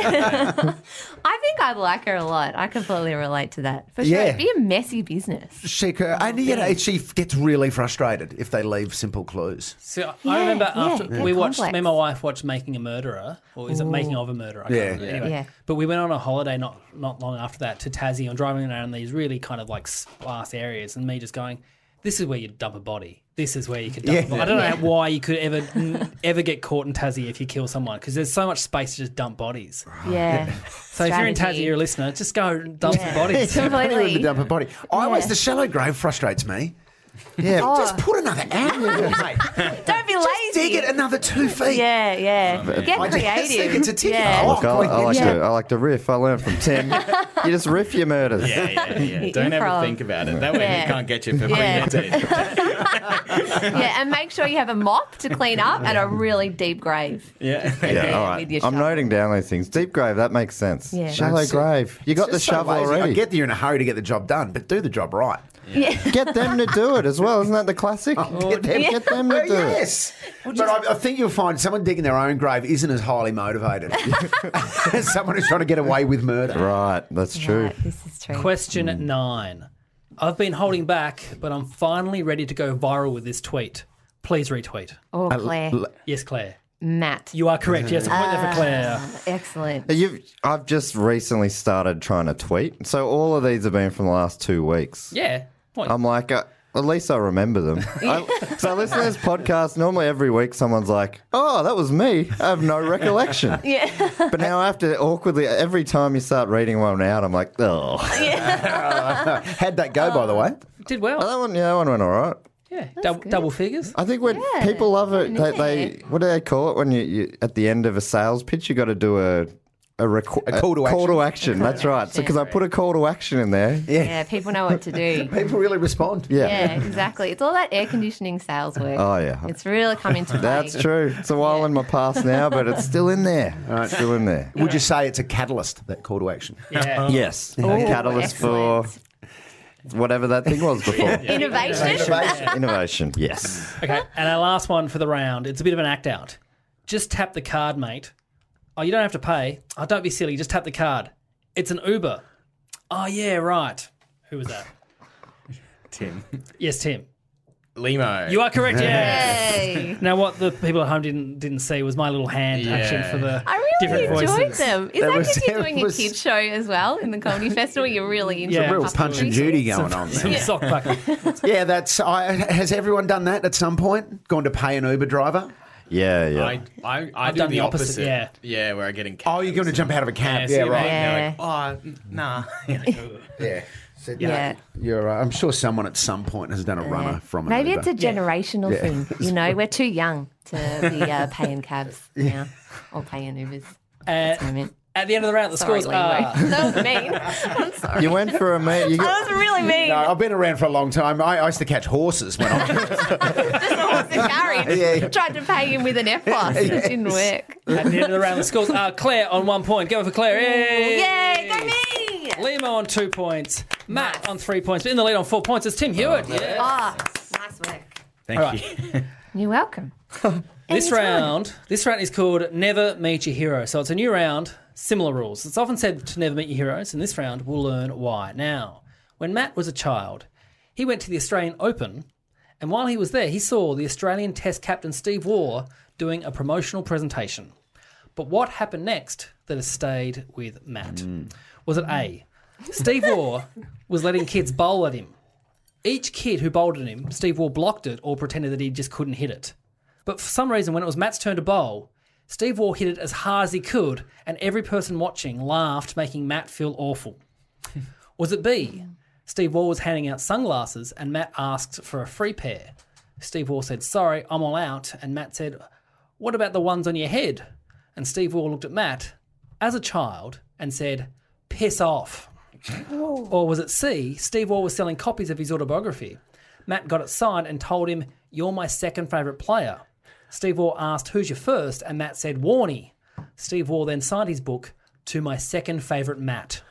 [SPEAKER 9] I think I'd like her a lot. I completely relate to that. For sure.
[SPEAKER 7] Yeah.
[SPEAKER 9] It'd be a messy business.
[SPEAKER 7] She, could- and you know, she gets really frustrated if they leave simple clues.
[SPEAKER 6] So
[SPEAKER 9] Yeah,
[SPEAKER 6] I remember
[SPEAKER 9] yeah,
[SPEAKER 6] after
[SPEAKER 9] they're
[SPEAKER 6] we watched,
[SPEAKER 9] complex.
[SPEAKER 6] me and my wife watched Making a Murderer, or is it Making of a Murderer? I can't
[SPEAKER 7] Yeah.
[SPEAKER 6] remember.
[SPEAKER 7] Yeah.
[SPEAKER 6] Anyway,
[SPEAKER 9] Yeah.
[SPEAKER 6] but we went on a holiday not not long after that to Tassie and driving around these really kind of like sparse areas, and me just going, "This is where you dump a body. This is where you could dump
[SPEAKER 7] Yeah.
[SPEAKER 6] a body." I don't know why you could ever ever get caught in Tassie if you kill someone, because there's so much space to just dump bodies.
[SPEAKER 9] Yeah.
[SPEAKER 6] So if you're in Tassie,
[SPEAKER 9] Strategy.
[SPEAKER 6] you're a listener, just go and dump
[SPEAKER 9] Yeah.
[SPEAKER 6] some bodies.
[SPEAKER 7] Don't even
[SPEAKER 9] Completely.
[SPEAKER 7] dump a body. I always,
[SPEAKER 9] Yeah.
[SPEAKER 7] the shallow grave frustrates me.
[SPEAKER 10] yeah,
[SPEAKER 7] Just put another hour in it, mate.
[SPEAKER 9] Don't be
[SPEAKER 7] Just
[SPEAKER 9] lazy.
[SPEAKER 7] dig it another two feet.
[SPEAKER 9] Yeah, yeah. Get
[SPEAKER 7] I just
[SPEAKER 9] creative.
[SPEAKER 7] think it's a ticket.
[SPEAKER 9] Yeah.
[SPEAKER 7] Oh,
[SPEAKER 10] look, I, I like
[SPEAKER 9] Yeah.
[SPEAKER 10] to I like to riff. I learned from Tim. You just riff your murders.
[SPEAKER 8] Yeah, yeah, yeah. Don't ever
[SPEAKER 9] Improv.
[SPEAKER 8] think about it. That way
[SPEAKER 9] Yeah.
[SPEAKER 8] he can't get you for free.
[SPEAKER 9] Yeah.
[SPEAKER 8] That's it.
[SPEAKER 9] Yeah, and make sure you have a mop to clean up and a really deep grave.
[SPEAKER 8] Yeah.
[SPEAKER 10] Yeah, all right.
[SPEAKER 9] With your
[SPEAKER 10] I'm
[SPEAKER 9] shovel.
[SPEAKER 10] noting down these things. Deep grave, that makes sense.
[SPEAKER 9] Yeah.
[SPEAKER 10] Shallow
[SPEAKER 7] That's it.
[SPEAKER 10] grave. You got
[SPEAKER 7] It's
[SPEAKER 10] the
[SPEAKER 7] just so
[SPEAKER 10] shovel
[SPEAKER 7] lazy.
[SPEAKER 10] already.
[SPEAKER 7] I get that you're in a hurry to get the job done, but do the job right.
[SPEAKER 10] Get them to do it as well. Isn't that the classic?
[SPEAKER 7] Get them,
[SPEAKER 10] Get them to
[SPEAKER 7] Well,
[SPEAKER 10] do it.
[SPEAKER 7] yes. But I, I think you'll find someone digging their own grave isn't as highly motivated as someone who's trying to get away with murder.
[SPEAKER 10] Right, that's true.
[SPEAKER 9] Right, this is true.
[SPEAKER 6] Question nine. I've been holding back, but I'm finally ready to go viral with this tweet. Please retweet.
[SPEAKER 9] Oh, Claire.
[SPEAKER 6] Yes, Claire.
[SPEAKER 9] Matt.
[SPEAKER 6] You are correct. Yes, a point there for Claire.
[SPEAKER 9] Excellent.
[SPEAKER 10] You've, I've just recently started trying to tweet, so all of these have been from the last two weeks.
[SPEAKER 6] Yeah. Point.
[SPEAKER 10] I'm like, uh, at least I remember them. I, so I listen to this podcast. Normally, every week, someone's like, "Oh, that was me. I have no recollection."
[SPEAKER 9] Yeah.
[SPEAKER 10] But now I have to awkwardly. Every time you start reading one out, I'm like, "Oh,
[SPEAKER 7] How'd that go, by the way?
[SPEAKER 6] Did well.
[SPEAKER 10] that one. Yeah, that one went all right."
[SPEAKER 6] Yeah. Double, double figures.
[SPEAKER 10] I think when
[SPEAKER 9] Yeah,
[SPEAKER 10] people love it, they,
[SPEAKER 9] yeah.
[SPEAKER 10] they what do they call it when you, you at the end of a sales pitch, you got to do a. A, reco-
[SPEAKER 7] A call to
[SPEAKER 10] Call
[SPEAKER 7] action.
[SPEAKER 10] to action. That's right. So because I put a call to action in there.
[SPEAKER 7] Yeah.
[SPEAKER 9] Yeah, people know what to do.
[SPEAKER 7] People really respond.
[SPEAKER 10] Yeah.
[SPEAKER 9] Yeah, exactly. It's all that air conditioning sales work.
[SPEAKER 10] Oh yeah.
[SPEAKER 9] It's really coming to play.
[SPEAKER 10] That's true. It's a while in my past now, but it's still in there. It's still in there.
[SPEAKER 7] Would you say it's a catalyst, that call to action?
[SPEAKER 6] Yeah.
[SPEAKER 10] Yes.
[SPEAKER 9] Ooh,
[SPEAKER 10] a catalyst
[SPEAKER 9] excellent.
[SPEAKER 10] for. whatever that thing was before.
[SPEAKER 9] Innovation.
[SPEAKER 10] Innovation, yes.
[SPEAKER 6] Okay, and our last one for the round. It's a bit of an act out. Just tap the card, mate. Oh, you don't have to pay. Oh, don't be silly. Just tap the card. It's an Uber. Oh, yeah, right. Who was that?
[SPEAKER 8] Tim.
[SPEAKER 6] Yes, Tim.
[SPEAKER 8] Limo.
[SPEAKER 6] You are correct, yes.
[SPEAKER 9] Yay.
[SPEAKER 6] Now, what the people at home didn't didn't see was my little hand
[SPEAKER 8] Yeah.
[SPEAKER 6] action for the
[SPEAKER 9] I really
[SPEAKER 6] different
[SPEAKER 9] enjoyed
[SPEAKER 6] voices.
[SPEAKER 9] them. Is
[SPEAKER 7] That
[SPEAKER 9] that
[SPEAKER 7] was-
[SPEAKER 9] because you're
[SPEAKER 7] that
[SPEAKER 9] doing
[SPEAKER 7] was-
[SPEAKER 9] a kids show as well in the comedy festival? You're really into
[SPEAKER 6] Yeah.
[SPEAKER 9] the
[SPEAKER 7] Real
[SPEAKER 9] puppet
[SPEAKER 7] Punch and
[SPEAKER 9] movies?
[SPEAKER 7] Judy going on
[SPEAKER 6] Some
[SPEAKER 7] there.
[SPEAKER 6] sock bucket.
[SPEAKER 7] Yeah, that's. I, has everyone done that at some point? Gone to pay an Uber driver?
[SPEAKER 10] Yeah, yeah.
[SPEAKER 8] I, I, I
[SPEAKER 6] I've
[SPEAKER 8] do
[SPEAKER 6] done
[SPEAKER 8] the,
[SPEAKER 6] the opposite,
[SPEAKER 8] opposite.
[SPEAKER 6] yeah.
[SPEAKER 8] Yeah, where I get in cabs.
[SPEAKER 7] Oh, you're going to jump out of a
[SPEAKER 8] Yeah,
[SPEAKER 7] cab?
[SPEAKER 8] see
[SPEAKER 7] Yeah,
[SPEAKER 8] a
[SPEAKER 7] right.
[SPEAKER 8] mate, and
[SPEAKER 9] Yeah.
[SPEAKER 8] they're like, oh, nah.
[SPEAKER 7] Yeah. So,
[SPEAKER 9] Yeah.
[SPEAKER 7] You're. Uh, I'm sure someone at some point has done a runner from an
[SPEAKER 9] Maybe
[SPEAKER 7] Uber.
[SPEAKER 9] it's a generational
[SPEAKER 7] Yeah.
[SPEAKER 9] thing. You know, we're too young to be uh, paying cabs now or paying Ubers. That's what I meant.
[SPEAKER 6] At the end of the round, the
[SPEAKER 9] Sorry,
[SPEAKER 6] scores
[SPEAKER 9] Limo.
[SPEAKER 6] are...
[SPEAKER 9] That was mean. I'm sorry.
[SPEAKER 10] You went for a mate. You got,
[SPEAKER 9] That was really mean.
[SPEAKER 7] No, I've been around for a long time. I, I used to catch horses when I was.
[SPEAKER 9] Just a horse and carriage.
[SPEAKER 7] Yeah.
[SPEAKER 9] Tried to pay him with an F plus. It didn't work.
[SPEAKER 6] At the end of the round, the scores are Claire on one point. Go for Claire. Yay!
[SPEAKER 9] Yay, go me!
[SPEAKER 6] Limo on two points. Matt on three points. But in the lead on four points is Tim Hewitt. Yeah.
[SPEAKER 9] Ah, nice work.
[SPEAKER 8] Thank
[SPEAKER 6] All right.
[SPEAKER 8] you.
[SPEAKER 9] You're welcome.
[SPEAKER 6] This
[SPEAKER 9] Anytime.
[SPEAKER 6] round, this round is called Never Meet Your Hero. So it's a new round, similar rules. It's often said to never meet your heroes. In this round, we'll learn why. Now, when Matt was a child, he went to the Australian Open, and while he was there, he saw the Australian Test captain Steve Waugh doing a promotional presentation. But what happened next that has stayed with Matt? Was it A, Steve Waugh was letting kids bowl at him. Each kid who bowled at him, Steve Waugh blocked it or pretended that he just couldn't hit it. But for some reason, when it was Matt's turn to bowl, Steve Waugh hit it as hard as he could, and every person watching laughed, making Matt feel awful. Was it B, Steve Waugh was handing out sunglasses, and Matt asked for a free pair? Steve Waugh said, "Sorry, I'm all out," and Matt said, "What about the ones on your head?" And Steve Waugh looked at Matt as a child and said, "Piss off." Or was it C, Steve Waugh was selling copies of his autobiography. Matt got it signed and told him, "You're my second favourite player." Steve Waugh asked, "Who's your first?" And Matt said, "Warnie." Steve Waugh then signed his book, "To my second favourite Matt."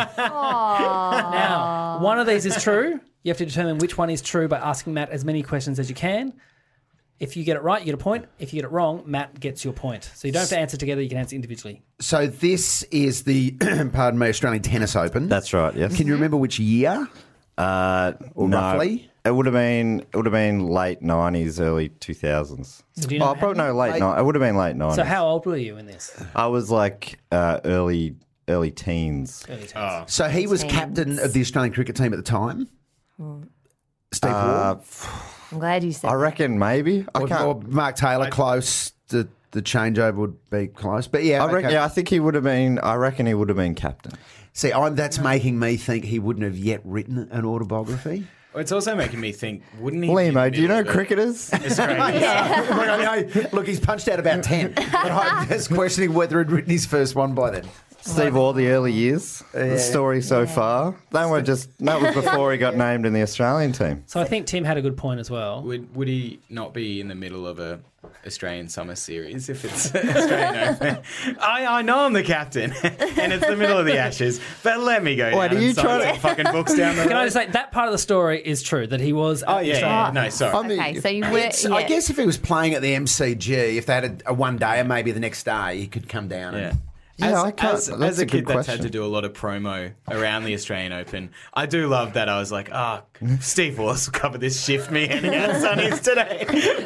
[SPEAKER 6] Now, one of these is true. You have to determine which one is true by asking Matt as many questions as you can. If you get it right, you get a point. If you get it wrong, Matt gets your point. So you don't have to answer together, you can answer individually.
[SPEAKER 7] So this is the, pardon me, Australian Tennis Open.
[SPEAKER 10] That's right, yes.
[SPEAKER 7] Can you remember which year?
[SPEAKER 10] Uh,
[SPEAKER 7] Or
[SPEAKER 10] no,
[SPEAKER 7] roughly?
[SPEAKER 10] It would have been it would have been late nineties, early two thousands.
[SPEAKER 6] So do you know
[SPEAKER 10] oh, probably no late night. It would have been late nineties.
[SPEAKER 6] So how old were you in this?
[SPEAKER 10] I was like uh, early early teens.
[SPEAKER 6] Early teens.
[SPEAKER 8] Oh.
[SPEAKER 7] So he was
[SPEAKER 9] Teens.
[SPEAKER 7] captain of the Australian cricket team at the time. Steve
[SPEAKER 10] Uh,
[SPEAKER 7] Waugh.
[SPEAKER 9] I'm glad you said
[SPEAKER 10] I reckon maybe. I
[SPEAKER 7] Or,
[SPEAKER 10] can't.
[SPEAKER 7] or Mark Taylor, close. The the changeover would be close. But yeah,
[SPEAKER 10] I reckon.
[SPEAKER 7] okay.
[SPEAKER 10] Yeah, I think he would have been. I reckon he would have been captain.
[SPEAKER 7] See, I'm, that's making me think he wouldn't have yet written an autobiography.
[SPEAKER 8] It's also making me think, wouldn't he?
[SPEAKER 10] Limo,
[SPEAKER 8] be
[SPEAKER 10] do you know
[SPEAKER 8] in the middle of
[SPEAKER 10] cricketers?
[SPEAKER 8] it? Australia.
[SPEAKER 7] Look, I know, look, he's punched out about ten. But I'm just questioning whether he'd written his first one by then.
[SPEAKER 10] Steve Waugh, the early years. The story so far. That were just that was before he got named in the Australian team.
[SPEAKER 6] So I think Tim had a good point as well.
[SPEAKER 8] Would would he not be in the middle of a Australian summer series if it's Australian Open? I, I know I'm the captain and it's the middle of the Ashes, but let me go down
[SPEAKER 10] Wait, are
[SPEAKER 8] and
[SPEAKER 10] you
[SPEAKER 8] sign
[SPEAKER 10] trying
[SPEAKER 8] some
[SPEAKER 10] to-
[SPEAKER 8] fucking books down the
[SPEAKER 6] Can I
[SPEAKER 8] road.
[SPEAKER 6] just say that part of the story is true that he was?
[SPEAKER 8] Oh yeah, yeah, no, sorry.
[SPEAKER 10] I mean,
[SPEAKER 9] Okay, so you were.
[SPEAKER 7] It's-
[SPEAKER 9] Yeah.
[SPEAKER 7] I guess if he was playing at the M C G, if they had a, a one day or maybe the next day, he could come down
[SPEAKER 8] Yeah.
[SPEAKER 7] and.
[SPEAKER 10] Yeah,
[SPEAKER 8] as,
[SPEAKER 10] I can't-
[SPEAKER 8] as,
[SPEAKER 10] that's
[SPEAKER 8] as
[SPEAKER 10] a
[SPEAKER 8] a
[SPEAKER 10] good
[SPEAKER 8] kid that's had
[SPEAKER 10] question.
[SPEAKER 8] to do a lot of promo around the Australian Open, I do love that. I was like, ah, oh, Steve Waugh will cover this shift me handing out sunnies today.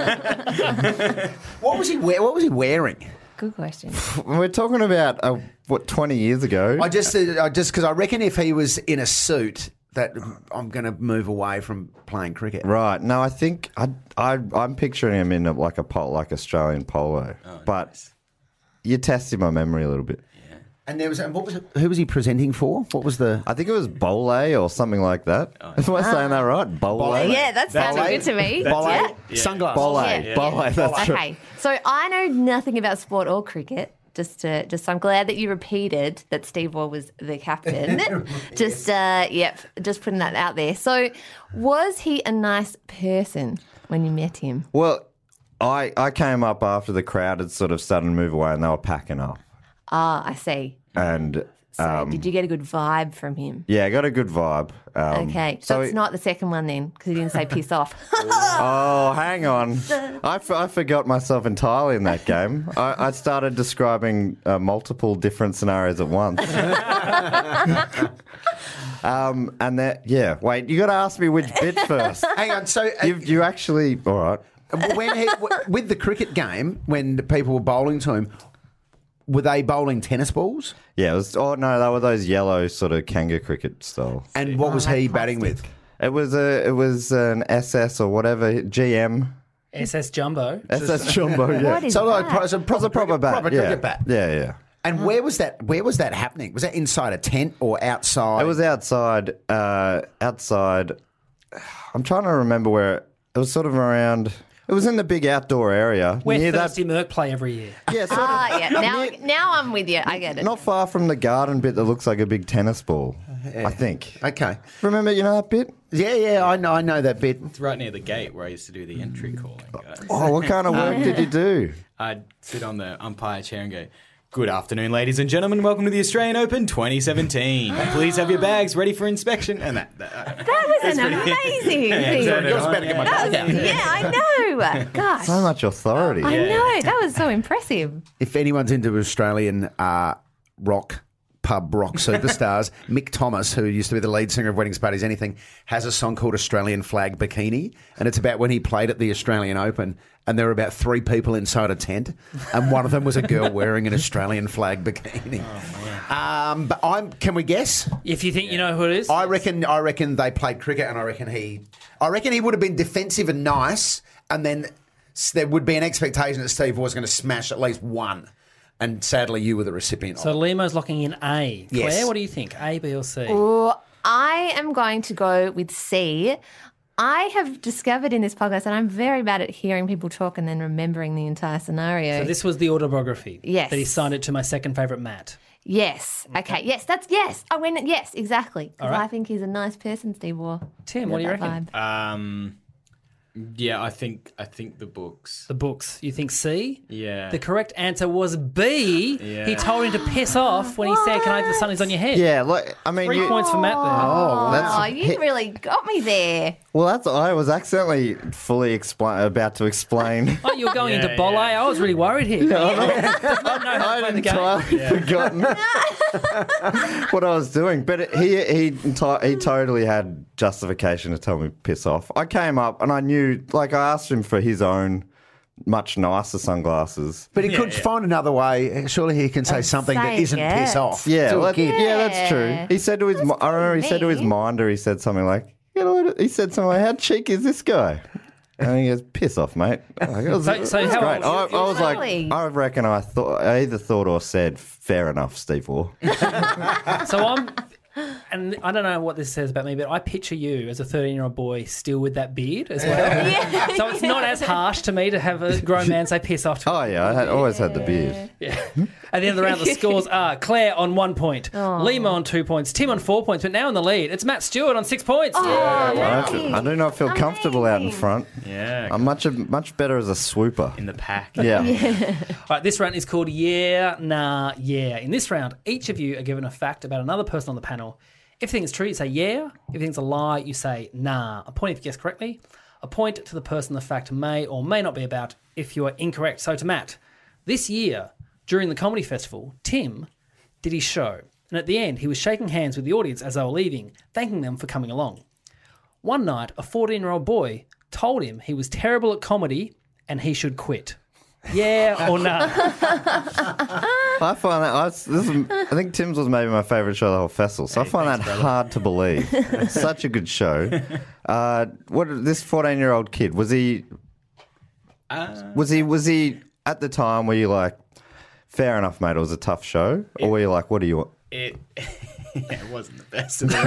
[SPEAKER 7] What was he wear, What was he wearing?
[SPEAKER 9] Good question.
[SPEAKER 10] we're talking about uh, what twenty years ago.
[SPEAKER 7] I just, I just because I reckon if he was in a suit, that I'm going to move away from playing cricket.
[SPEAKER 10] Right. No, I think I, I I'm picturing him in a, like a pol, like Australian polo, but
[SPEAKER 8] nice.
[SPEAKER 10] you're testing my memory a little bit.
[SPEAKER 7] And there was, and what was it? Who was he presenting for? What was the?
[SPEAKER 10] I think it was Bole or something like that. Am I saying that right? Bole.
[SPEAKER 7] Bole.
[SPEAKER 9] Yeah, that sounded
[SPEAKER 7] Bole.
[SPEAKER 9] good to me.
[SPEAKER 7] Bole?
[SPEAKER 9] Yeah.
[SPEAKER 7] Sunglasses.
[SPEAKER 10] Bole.
[SPEAKER 9] Yeah.
[SPEAKER 10] Bole. That's true.
[SPEAKER 9] Okay, so I know nothing about sport or cricket. Just to, just I'm glad that you repeated that Steve Waugh was the captain. just, uh, yep, just putting that out there. So, was he a nice person when you met him?
[SPEAKER 10] Well, I I came up after the crowd had sort of started to move away and they were packing up.
[SPEAKER 9] Ah, I see.
[SPEAKER 10] And
[SPEAKER 9] So did you get a good vibe from him?
[SPEAKER 10] Yeah, I got a good vibe. Um,
[SPEAKER 9] Okay, so,
[SPEAKER 10] so
[SPEAKER 9] it's
[SPEAKER 10] he-
[SPEAKER 9] not the second one then, because he didn't say piss off.
[SPEAKER 10] Oh, hang on. I, f- I forgot myself entirely in that game. I, I started describing uh, multiple different scenarios at once. um, and that, yeah, wait, you got to ask me which bit first.
[SPEAKER 7] Hang on. So uh,
[SPEAKER 10] You, you actually, all right.
[SPEAKER 7] when he, w- with the cricket game, when people were bowling to him, were they bowling tennis balls?
[SPEAKER 10] Yeah, it was, oh no, they were those yellow sort of Kanga cricket style.
[SPEAKER 7] And what was he batting with?
[SPEAKER 10] It was a, it was an S S or whatever, G M.
[SPEAKER 6] S S Jumbo.
[SPEAKER 10] S S Jumbo, yeah.
[SPEAKER 9] What is
[SPEAKER 7] So like,
[SPEAKER 9] that?
[SPEAKER 7] pro- so
[SPEAKER 10] It was
[SPEAKER 7] proper,
[SPEAKER 10] a proper
[SPEAKER 7] cricket,
[SPEAKER 10] bat.
[SPEAKER 7] proper
[SPEAKER 10] yeah.
[SPEAKER 7] cricket bat.
[SPEAKER 10] Yeah, yeah.
[SPEAKER 7] And where was that? Where was that happening? Was that inside a tent or outside?
[SPEAKER 10] It was outside. Uh, outside. I'm trying to remember where it, it was. Sort of around. It was in the big outdoor area
[SPEAKER 6] Where
[SPEAKER 10] near
[SPEAKER 6] Thirsty Merc play every year.
[SPEAKER 10] Yeah, sort of,
[SPEAKER 9] Ah, yeah. Now, now I'm with you. I get it.
[SPEAKER 10] not far from the garden bit that looks like a big tennis ball. I think.
[SPEAKER 7] Okay.
[SPEAKER 10] Remember, you know that bit?
[SPEAKER 7] Yeah, yeah, I know, I know that bit.
[SPEAKER 8] It's right near the gate where I used to do the entry calling, guys.
[SPEAKER 10] Oh, what kind of work did you do?
[SPEAKER 8] I'd sit on the umpire chair and go, "Good afternoon, ladies and gentlemen. Welcome to the Australian Open twenty seventeen. Please have your bags ready for inspection." And that. that
[SPEAKER 9] That was an amazing thing.
[SPEAKER 8] so
[SPEAKER 7] You're about to get my
[SPEAKER 9] That
[SPEAKER 7] bag
[SPEAKER 9] was-
[SPEAKER 7] out.
[SPEAKER 9] yeah, I know. Gosh.
[SPEAKER 10] So much authority.
[SPEAKER 9] I know. That was so impressive.
[SPEAKER 7] If anyone's into Australian uh, rock, pub rock superstars, Mick Thomas, who used to be the lead singer of Weddings, Parties, Anything, has a song called Australian Flag Bikini. And it's about when he played at the Australian Open and there were about three people inside a tent and one of them was a girl wearing an Australian flag bikini. um, but I'm, can we guess?
[SPEAKER 6] If you think you know who it is.
[SPEAKER 7] I reckon I reckon they played cricket and I reckon he I reckon he would have been defensive and nice and then s- there would be an expectation that Steve was going to smash at least one. And sadly you were the recipient
[SPEAKER 6] So
[SPEAKER 7] of it.
[SPEAKER 6] Lemo's locking in A.
[SPEAKER 7] Yes.
[SPEAKER 6] Claire, what do you think? A, B or C?
[SPEAKER 9] Ooh, I am going to go with C. I have discovered in this podcast, and I'm very bad at hearing people talk and then remembering the entire scenario.
[SPEAKER 6] So this was the autobiography.
[SPEAKER 9] Yes.
[SPEAKER 6] That he signed it to my second favourite, Matt.
[SPEAKER 9] Yes. Okay. Yes. That's yes. I went. Yes. Exactly. Because
[SPEAKER 6] All right.
[SPEAKER 9] I think he's a nice person, Steve Waugh.
[SPEAKER 6] Tim,
[SPEAKER 9] Got
[SPEAKER 6] what do you
[SPEAKER 9] that
[SPEAKER 6] reckon?
[SPEAKER 9] vibe.
[SPEAKER 8] Um, yeah, I think I think the books.
[SPEAKER 6] The books. You think C?
[SPEAKER 8] Yeah.
[SPEAKER 6] The correct answer was B.
[SPEAKER 8] Yeah.
[SPEAKER 6] He told him to piss off when he said, "Can I have the sunnies on your head?"
[SPEAKER 10] Yeah, like, I mean,
[SPEAKER 6] Three
[SPEAKER 10] you,
[SPEAKER 6] points for Matt there.
[SPEAKER 10] Oh, that's,
[SPEAKER 9] Oh, you really got me there.
[SPEAKER 10] well, that's, I was accidentally fully explain, about to explain.
[SPEAKER 6] Oh, you were going
[SPEAKER 8] Yeah,
[SPEAKER 6] into Bolle.
[SPEAKER 8] yeah.
[SPEAKER 6] I was really worried here.
[SPEAKER 10] No, no.
[SPEAKER 6] I know how to play the
[SPEAKER 10] I'd
[SPEAKER 6] game.
[SPEAKER 10] entirely forgotten what I was doing. But he he enti- he totally had justification to tell me to piss off. I came up and I knew, like, I asked him for his own much nicer sunglasses.
[SPEAKER 7] But he could find another way. Surely he can say
[SPEAKER 9] And
[SPEAKER 7] something that
[SPEAKER 9] say
[SPEAKER 7] isn't
[SPEAKER 9] it.
[SPEAKER 7] piss off.
[SPEAKER 10] Yeah,
[SPEAKER 7] to a
[SPEAKER 10] well,
[SPEAKER 7] kid.
[SPEAKER 10] yeah, that's true. He said to his,
[SPEAKER 9] That's
[SPEAKER 10] mi- I remember he
[SPEAKER 9] cool
[SPEAKER 10] said to
[SPEAKER 9] with
[SPEAKER 10] his
[SPEAKER 9] me.
[SPEAKER 10] minder, he said something like, you know, he said something like, "How cheeky is this guy?" And he goes, "Piss off, mate." Like, it was,
[SPEAKER 6] So- so
[SPEAKER 10] it was
[SPEAKER 6] how
[SPEAKER 10] great.
[SPEAKER 6] old-
[SPEAKER 10] I, I was
[SPEAKER 9] Totally.
[SPEAKER 10] like, I reckon I thought, I either thought or said, "Fair enough, Steve Waugh."
[SPEAKER 6] So I'm, and I don't know what this says about me, but I picture you as a thirteen-year-old boy still with that beard as well. So it's not as harsh to me to have a grown man say "piss off" to
[SPEAKER 10] Oh yeah, I had, always had the beard.
[SPEAKER 6] Yeah. At the end of the round, the scores are Claire on one point, Lima on two points, Tim on four points, but now in the lead, it's Matt Stewart on six points.
[SPEAKER 9] Oh,
[SPEAKER 10] I,
[SPEAKER 9] nice.
[SPEAKER 10] I do not feel comfortable out in
[SPEAKER 9] Amazing.
[SPEAKER 10] front.
[SPEAKER 8] Yeah.
[SPEAKER 10] I'm much much better as a swooper.
[SPEAKER 8] in the pack.
[SPEAKER 10] Yeah.
[SPEAKER 6] All right, this round is called Yeah, Nah, Yeah. In this round, each of you are given a fact about another person on the panel. If you think it's true, you say yeah. If you think it's a lie, you say nah. A point if you guess correctly. A point to the person the fact may or may not be about if you are incorrect. So to Matt, this year, during the comedy festival, Tim did his show. And at the end, he was shaking hands with the audience as they were leaving, thanking them for coming along. One night, a fourteen-year-old boy told him he was terrible at comedy and he should quit. Yeah or nah?
[SPEAKER 10] I find that I, this is, I think Tim's was maybe my favourite show of the whole festival, so I find that hard to believe. It's such a good show. Uh, what this fourteen-year-old kid was he? Was he? Was he at the time? Were you like, fair enough, mate? It was a tough show, or were you like, what do you want?
[SPEAKER 8] It, yeah, it wasn't the best of the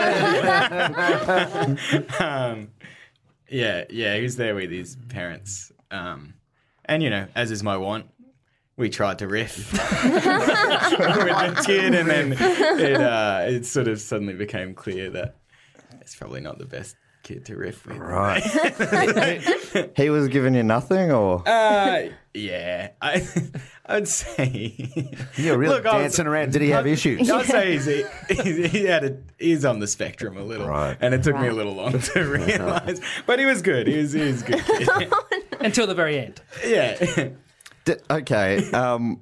[SPEAKER 8] run. um, yeah, yeah, he was there with his parents. Um, and, you know, as is my want, we tried to riff with the kid, and then it, uh, it sort of suddenly became clear that it's probably not the best kid to riff with.
[SPEAKER 10] Right. He was giving you nothing, or
[SPEAKER 8] Uh, yeah, I, I'd say
[SPEAKER 7] You're really
[SPEAKER 8] Look, I was-
[SPEAKER 7] dancing around. Did he have issues?
[SPEAKER 8] I'd say he's, he, he had a, he's on the spectrum a little,
[SPEAKER 10] Right.
[SPEAKER 8] and it took me a
[SPEAKER 9] Right.
[SPEAKER 8] little long to realise. But he was good. He was, he was a good kid.
[SPEAKER 6] Until the very end.
[SPEAKER 8] Yeah.
[SPEAKER 10] D- okay. Um,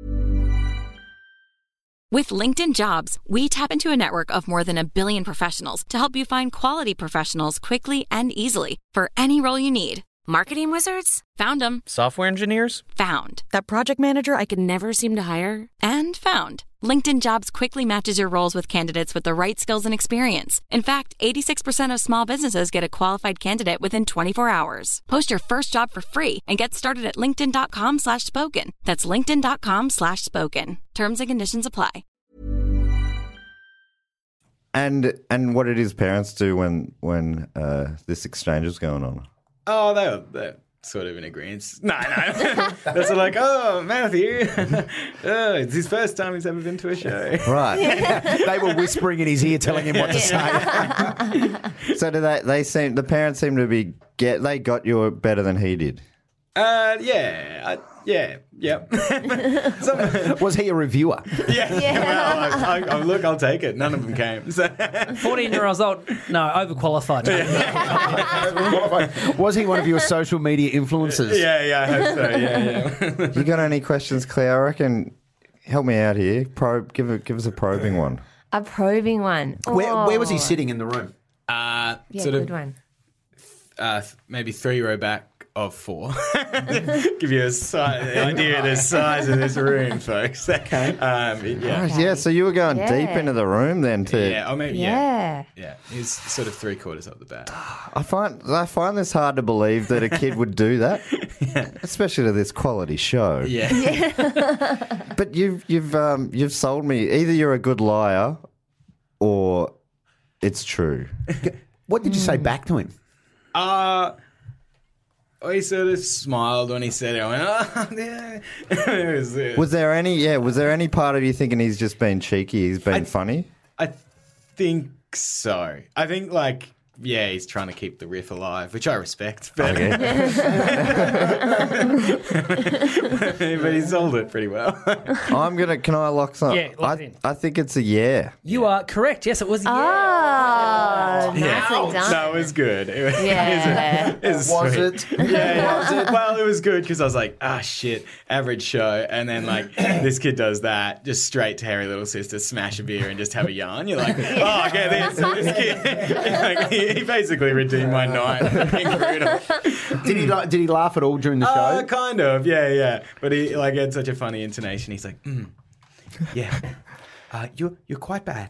[SPEAKER 11] With LinkedIn Jobs, we tap into a network of more than a billion professionals to help you find quality professionals quickly and easily for any role you need. Marketing wizards? Found them.
[SPEAKER 12] Software engineers?
[SPEAKER 11] Found. That project manager I could never seem to hire? And found. LinkedIn Jobs quickly matches your roles with candidates with the right skills and experience. In fact, eighty-six percent of small businesses get a qualified candidate within twenty-four hours. Post your first job for free and get started at linkedin.com slash spoken. That's linkedin.com slash spoken. Terms and conditions apply.
[SPEAKER 10] and and what did his parents do when when uh, this exchange was going on?
[SPEAKER 8] Oh, they were, they're sort of in agreement. No, no. They're sort of like, oh, Matthew. oh, it's his first time he's ever been to a show.
[SPEAKER 7] Right. They were whispering in his ear, telling him what to say.
[SPEAKER 10] So do they? They seem the parents seem to be get. They got you better than he did.
[SPEAKER 8] Uh, yeah, I, yeah, yep. Some,
[SPEAKER 7] Was he a reviewer?
[SPEAKER 8] yeah,
[SPEAKER 9] Yeah.
[SPEAKER 8] Well, I, I, I, look, I'll take it. None of them came. So.
[SPEAKER 6] fourteen-year-olds old. No, overqualified.
[SPEAKER 7] Was he one of your social media influencers?
[SPEAKER 8] Yeah, yeah, I hope so. Yeah, yeah.
[SPEAKER 10] You got any questions, Claire? I reckon. Help me out here. Probe. Give it. Give us a probing one.
[SPEAKER 9] A probing one.
[SPEAKER 7] Where, where was he
[SPEAKER 9] Oh.
[SPEAKER 7] sitting in the room?
[SPEAKER 8] Uh,
[SPEAKER 9] Yeah,
[SPEAKER 8] sort
[SPEAKER 9] good
[SPEAKER 8] of
[SPEAKER 9] one.
[SPEAKER 8] uh, maybe three row back of four. Give you a si- idea of the size of this room, folks. Okay. Um, yeah.
[SPEAKER 10] Right, yeah. So you were going
[SPEAKER 9] Yeah.
[SPEAKER 10] deep into the room then. To
[SPEAKER 8] Yeah, or maybe, yeah.
[SPEAKER 9] Yeah.
[SPEAKER 8] Yeah, he's sort of three quarters up the bat.
[SPEAKER 10] I find I find this hard to believe that a kid would do that, especially to this quality show.
[SPEAKER 8] Yeah.
[SPEAKER 10] But you've you've um, you've sold me. Either you're a good liar, or it's true.
[SPEAKER 7] What did you say back to him?
[SPEAKER 8] Uh, he sort of smiled when he said it. I went, oh, yeah. it was, uh,
[SPEAKER 10] Was there any? Yeah. Was there any part of you thinking he's just been cheeky? He's been
[SPEAKER 8] I-
[SPEAKER 10] funny.
[SPEAKER 8] I think so. I think, like, yeah, he's trying to keep the riff alive, which I respect. But, but he sold it pretty well.
[SPEAKER 10] I'm gonna. Can I lock some?
[SPEAKER 6] Yeah, lock it
[SPEAKER 10] I,
[SPEAKER 6] in.
[SPEAKER 10] I think it's a yeah.
[SPEAKER 6] You are correct. Yes, it was. Yeah.
[SPEAKER 9] Oh, nicely done.
[SPEAKER 8] No, it was good. It was,
[SPEAKER 9] Yeah.
[SPEAKER 8] it was,
[SPEAKER 7] Was
[SPEAKER 8] sweet.
[SPEAKER 7] it?
[SPEAKER 8] Yeah, was it? Well, it was good because I was like, ah, shit, average show. And then, like, this kid does that, just straight to Harry Little Sister, smash a beer and just have a yarn. You're like, oh, get this. This kid. Like, he, he basically redeemed my night. Incredible.
[SPEAKER 7] Did he like, did he laugh at all during the
[SPEAKER 8] Uh,
[SPEAKER 7] show?
[SPEAKER 8] kind of, yeah, yeah. But he, like, had such a funny intonation. He's like, mm, yeah, uh, you're, you're quite bad.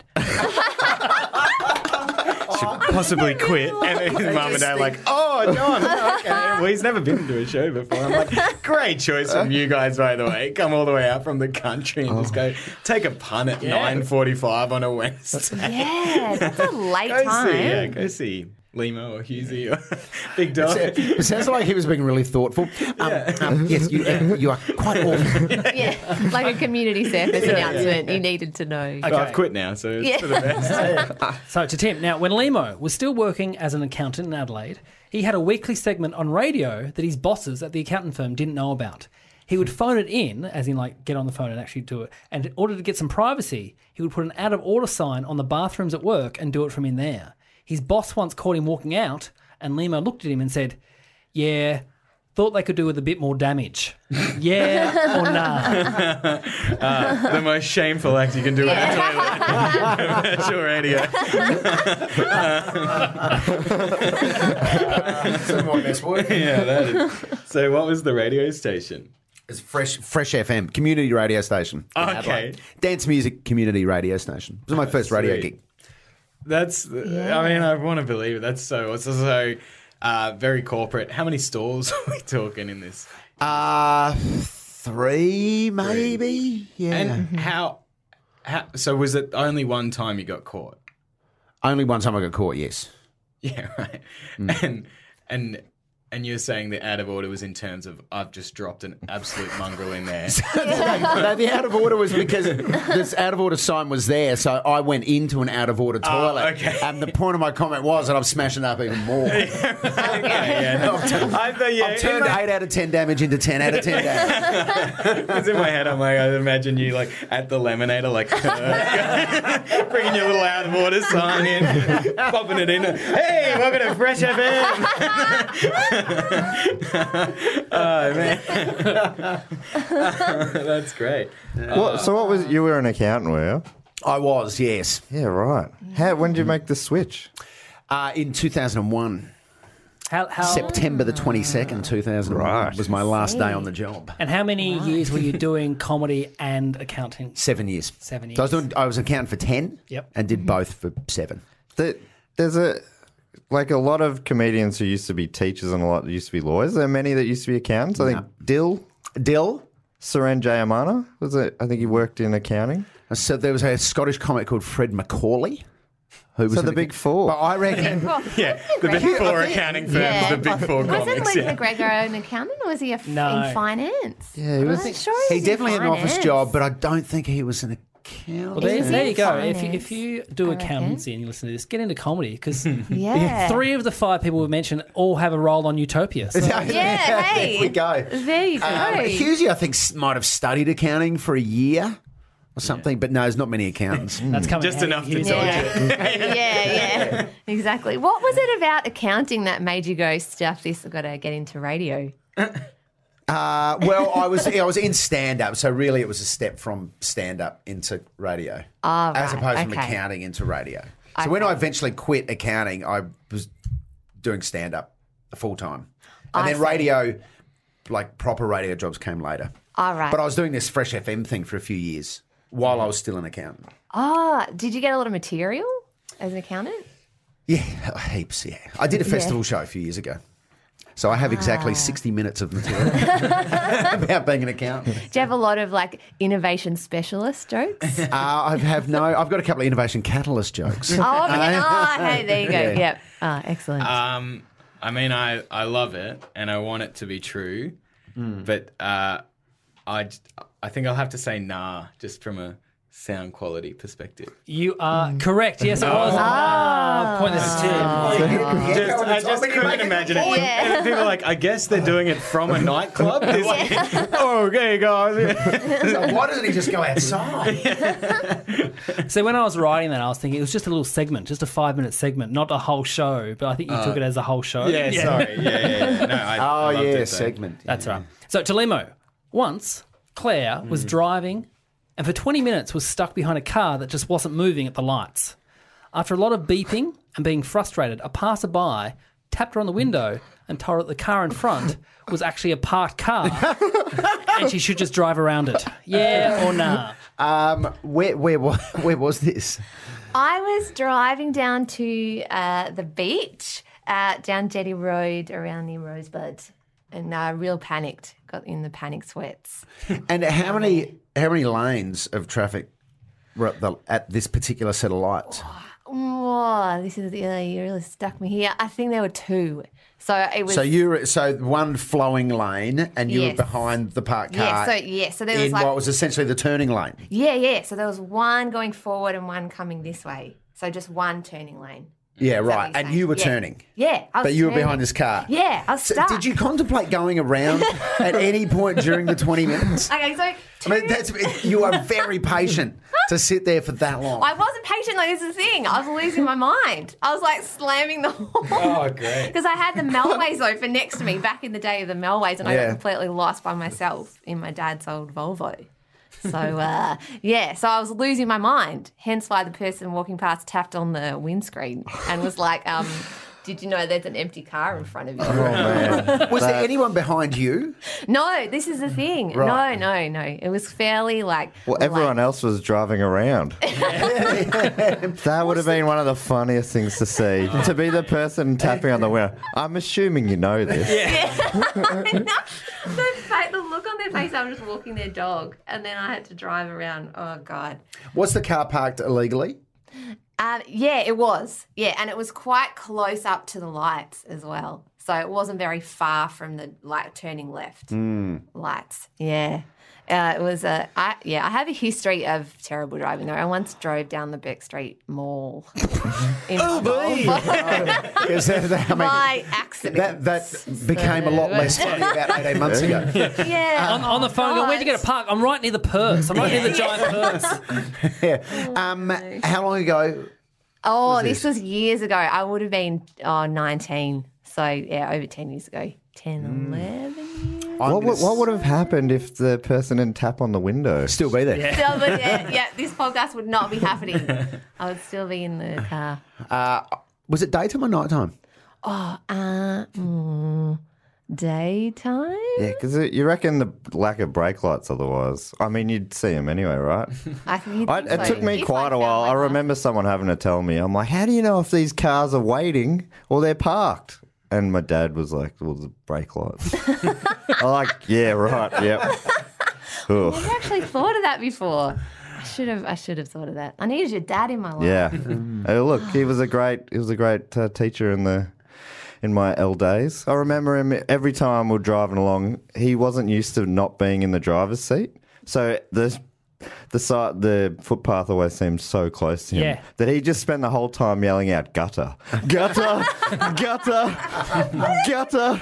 [SPEAKER 8] Should possibly quit. And then his mum and dad are like, oh, John, okay. Well, he's never been to a show before. I'm like, great choice from you guys, by the way. Come all the way out from the country and just go take a pun at nine forty-five on a Wednesday.
[SPEAKER 9] Yeah, that's a late
[SPEAKER 8] Go
[SPEAKER 9] time.
[SPEAKER 8] see, yeah, go see Limo or Husey or Big Dog.
[SPEAKER 7] It sounds like he was being really thoughtful. Um, um, yes, you, uh, you are quite awful.
[SPEAKER 9] Yeah, like a community service announcement you needed to know.
[SPEAKER 8] So I've quit now, so it's
[SPEAKER 9] Yeah.
[SPEAKER 8] for the best.
[SPEAKER 6] So to Tim, now when Limo was still working as an accountant in Adelaide, he had a weekly segment on radio that his bosses at the accountant firm didn't know about. He would phone it in, as in like get on the phone and actually do it. And in order to get some privacy, he would put an out of order sign on the bathrooms at work and do it from in there. His boss once caught him walking out, and Limo looked at him and said, yeah, thought they could do with a bit more damage. Yeah or nah?
[SPEAKER 8] Uh, the most shameful act you can do in a toilet. Commercial radio. yeah, that is. So what was the radio station?
[SPEAKER 7] It's Fresh Fresh F M, community radio station. in
[SPEAKER 8] Okay.
[SPEAKER 7] Adelaide. Dance music community radio station. It was my first radio
[SPEAKER 8] sweet.
[SPEAKER 7] gig.
[SPEAKER 8] That's, I mean, I want to believe it. That's so, it's so uh, very corporate. How many stalls are we talking in this?
[SPEAKER 7] Uh, three, maybe? Yeah.
[SPEAKER 8] And how, how, so was it only one time you got caught?
[SPEAKER 7] Only one time I got caught, yes.
[SPEAKER 8] Yeah, right. And, and And you're saying the out of order was in terms of I've just dropped an absolute mongrel in there.
[SPEAKER 7] No, the out of order was because this out of order sign was there, so I went into an out of order toilet.
[SPEAKER 8] Oh, okay.
[SPEAKER 7] And the point of my comment was that I'm smashing up even more.
[SPEAKER 8] Okay, yeah, no.
[SPEAKER 7] I've, turned,
[SPEAKER 8] I thought, yeah,
[SPEAKER 7] I've turned
[SPEAKER 8] in my-
[SPEAKER 7] eight out of ten damage into ten out of ten damage.
[SPEAKER 8] It's in my head. I'm like, I imagine you like at the Lemonator, like bringing your little out of order sign in, popping it in. Hey, welcome to Fresh F M. Oh man, that's great.
[SPEAKER 10] What, so what was you were an accountant, were you?
[SPEAKER 7] I was, yes.
[SPEAKER 10] Yeah, right. How? When did you make the switch?
[SPEAKER 7] Uh, in two thousand one.
[SPEAKER 6] How, how,
[SPEAKER 7] September the twenty-second, two thousand one
[SPEAKER 10] Right.
[SPEAKER 7] was my last day on the job.
[SPEAKER 6] and how many years were you doing comedy and accounting?
[SPEAKER 7] Seven years.
[SPEAKER 6] Seven years.
[SPEAKER 7] So I was, doing, I was an accountant for ten
[SPEAKER 6] Yep.
[SPEAKER 7] and did both for seven.
[SPEAKER 10] The, there's a like a lot of comedians who used to be teachers and a lot that used to be lawyers. There are many that used to be accountants. I think Dill,
[SPEAKER 7] Dill.
[SPEAKER 10] Saran Jayamana was it? I think he worked in accounting.
[SPEAKER 7] So there was a Scottish comic called Fred Macaulay. Who was
[SPEAKER 10] So
[SPEAKER 7] an
[SPEAKER 10] the Big
[SPEAKER 7] account-
[SPEAKER 10] Four.
[SPEAKER 7] But I reckon.
[SPEAKER 8] Yeah, the big four accounting firms,
[SPEAKER 9] Yeah.
[SPEAKER 8] the big four
[SPEAKER 9] Wasn't
[SPEAKER 8] comics.
[SPEAKER 9] Luke
[SPEAKER 8] Yeah.
[SPEAKER 9] McGregor an accountant, or was he a f-
[SPEAKER 6] No.
[SPEAKER 9] in finance?
[SPEAKER 10] Yeah, he was-
[SPEAKER 9] I'm sure
[SPEAKER 7] He
[SPEAKER 9] was
[SPEAKER 7] definitely
[SPEAKER 9] in
[SPEAKER 7] had an office
[SPEAKER 9] finance.
[SPEAKER 7] job, but I don't think he was an accountant.
[SPEAKER 6] Well, there,
[SPEAKER 9] Is
[SPEAKER 6] there
[SPEAKER 9] he
[SPEAKER 6] you go. If you,
[SPEAKER 9] finance?
[SPEAKER 6] if you do
[SPEAKER 9] I reckon.
[SPEAKER 6] accountancy and you listen to this, get into comedy because
[SPEAKER 9] Yeah.
[SPEAKER 6] three of the five people we mentioned all have a role on Utopia. So.
[SPEAKER 9] Yeah, hey.
[SPEAKER 7] There we go.
[SPEAKER 9] There you go.
[SPEAKER 7] Um, Husey, I think, s- might have studied accounting for a year or something, but no, there's not many accountants.
[SPEAKER 6] That's coming
[SPEAKER 8] Just
[SPEAKER 6] out
[SPEAKER 8] enough
[SPEAKER 6] of
[SPEAKER 8] to
[SPEAKER 6] Hughes.
[SPEAKER 8] tell
[SPEAKER 9] yeah. yeah, yeah, exactly. What was it about accounting that made you go, stuff this, I've got to get into radio?
[SPEAKER 7] Uh, well, I was I was in stand up, so really it was a step from stand up into radio,
[SPEAKER 9] Oh,
[SPEAKER 7] as
[SPEAKER 9] right,
[SPEAKER 7] opposed from
[SPEAKER 9] okay.
[SPEAKER 7] accounting into radio. So when I eventually quit accounting, I was doing stand up full time, and
[SPEAKER 9] I
[SPEAKER 7] then
[SPEAKER 9] see.
[SPEAKER 7] radio, like proper radio jobs, came later.
[SPEAKER 9] All right.
[SPEAKER 7] But I was doing this Fresh F M thing for a few years while I was still an accountant.
[SPEAKER 9] Oh, did you get a lot of material as an accountant?
[SPEAKER 7] Yeah, heaps. Yeah, I did a festival show a few years ago. So I have exactly
[SPEAKER 9] Ah.
[SPEAKER 7] sixty minutes of material about being an accountant.
[SPEAKER 9] Do you have a lot of like innovation specialist jokes?
[SPEAKER 7] Uh, I have no. I've got a couple of innovation catalyst jokes.
[SPEAKER 9] Oh, yeah. Oh, hey, there you go.
[SPEAKER 7] Yeah.
[SPEAKER 9] Yep. Oh, excellent.
[SPEAKER 8] Um, I mean, I, I love it and I want it to be true, but uh, I, j- I think I'll have to say nah, just from a sound quality perspective.
[SPEAKER 6] You are correct. Yes, it was. Ah, point this to Tim.
[SPEAKER 8] Just, I just couldn't imagine it.
[SPEAKER 9] Yeah.
[SPEAKER 8] And people are like, I guess they're doing it from a nightclub. It's like, oh, okay, guys.
[SPEAKER 7] So why doesn't he just go outside?
[SPEAKER 6] So when I was writing that, I was thinking it was just a little segment, just a five-minute segment, not a whole show. But I think you took it as a whole show.
[SPEAKER 8] Yeah, sorry. Yeah, yeah, yeah. No, I,
[SPEAKER 7] Oh
[SPEAKER 8] I loved
[SPEAKER 7] yeah,
[SPEAKER 8] it, though.
[SPEAKER 7] segment.
[SPEAKER 6] That's right. So to Limo, once Claire was driving and for twenty minutes was stuck behind a car that just wasn't moving at the lights. After a lot of beeping and being frustrated, a passerby tapped her on the window and told her that the car in front was actually a parked car and she should just drive around it. Yeah or nah?
[SPEAKER 7] Um, where where wa- where was this?
[SPEAKER 9] I was driving down to uh, the beach, uh, down Jetty Road around near Rosebud, and uh, real panicked. Got in the panic sweats.
[SPEAKER 7] And how many how many lanes of traffic were at, the, at this particular set of lights?
[SPEAKER 9] Oh, this is yeah, you really stuck me here. I think there were two. So it was.
[SPEAKER 7] So you were so one flowing lane, and you
[SPEAKER 9] Yes.
[SPEAKER 7] were behind the parked car.
[SPEAKER 9] Yeah. So yeah. So there was
[SPEAKER 7] in
[SPEAKER 9] like.
[SPEAKER 7] what was essentially the turning lane.
[SPEAKER 9] Yeah, yeah. So there was one going forward and one coming this way. So just one turning lane.
[SPEAKER 7] Yeah,
[SPEAKER 9] that
[SPEAKER 7] right.
[SPEAKER 9] what you're
[SPEAKER 7] And
[SPEAKER 9] saying?
[SPEAKER 7] you were
[SPEAKER 9] Yeah.
[SPEAKER 7] turning.
[SPEAKER 9] Yeah, I was
[SPEAKER 7] But you were
[SPEAKER 9] turning.
[SPEAKER 7] behind this car.
[SPEAKER 9] Yeah, I was
[SPEAKER 7] So
[SPEAKER 9] stuck.
[SPEAKER 7] did you contemplate going around at any point during the twenty minutes?
[SPEAKER 9] Okay, so
[SPEAKER 7] I mean, that's, you are very patient to sit there for that long.
[SPEAKER 9] I wasn't patient. Like, this is the thing. I was losing my mind. I was like slamming the horn.
[SPEAKER 8] Oh, great.
[SPEAKER 9] Because I had the Melways over next to me back in the day of the Melways, and I
[SPEAKER 7] Yeah.
[SPEAKER 9] got completely lost by myself in my dad's old Volvo. So, uh, yeah, so I was losing my mind. Hence why the person walking past tapped on the windscreen and was like, um, did you know there's an empty car in front of you?
[SPEAKER 10] Oh, man.
[SPEAKER 7] Was there anyone behind you?
[SPEAKER 9] No, this is the thing.
[SPEAKER 7] Right.
[SPEAKER 9] No, no, no. It was fairly like.
[SPEAKER 10] Well, everyone else was driving around. That would have been one of the funniest things to see. To be the person tapping on the window. I'm assuming you know this.
[SPEAKER 9] the, fa- the look on their face, I was just walking their dog, and then I had to drive around. Oh, God.
[SPEAKER 7] Was the car parked illegally?
[SPEAKER 9] Um, yeah, it was. Yeah, and it was quite close up to the lights as well. So it wasn't very far from the like turning left lights. Yeah. Uh, it was a, I, yeah, I have a history of terrible driving though. I once drove down the Beck Street Mall. in
[SPEAKER 7] Oh, boy.
[SPEAKER 9] Volvo
[SPEAKER 7] Is that- that- I mean,
[SPEAKER 9] by accident.
[SPEAKER 7] That that became a lot less funny about eighteen months ago.
[SPEAKER 9] yeah.
[SPEAKER 6] on, on the phone, going, where'd you get a park? I'm right near the purse. I'm right near the giant purse.
[SPEAKER 7] Yeah. Um, how long ago?
[SPEAKER 9] Oh,
[SPEAKER 7] was
[SPEAKER 9] this
[SPEAKER 7] this?
[SPEAKER 9] was years ago. I would have been oh, nineteen. So, yeah, over ten years ago. ten, eleven years.
[SPEAKER 10] What would, what would have happened if the person didn't tap on the window?
[SPEAKER 7] Still be there.
[SPEAKER 9] Still, but yeah, yeah, this podcast would not be happening. I would still be in the car.
[SPEAKER 7] Uh, was it daytime or nighttime?
[SPEAKER 9] Oh, uh, mm, daytime?
[SPEAKER 10] Yeah, because you reckon the lack of brake lights otherwise. I mean, you'd see them anyway, right?
[SPEAKER 9] I think
[SPEAKER 10] I, it took me quite a while. I remember someone having to tell me, I'm like, how do you know if these cars are waiting or they're parked? And my dad was like, well, the brake lights. I'm like, yeah, right, yep.
[SPEAKER 9] I've never actually thought of that before. I should have. I should have thought of that. I needed your dad in my life.
[SPEAKER 10] Yeah. Hey, look, he was a great, he was a great uh, teacher in the in my L days. I remember him every time we were driving along. He wasn't used to not being in the driver's seat, so the the side, the footpath always seemed so close to him
[SPEAKER 6] Yeah.
[SPEAKER 10] that he just spent the whole time yelling out gutter, gutter, gutter, gutter.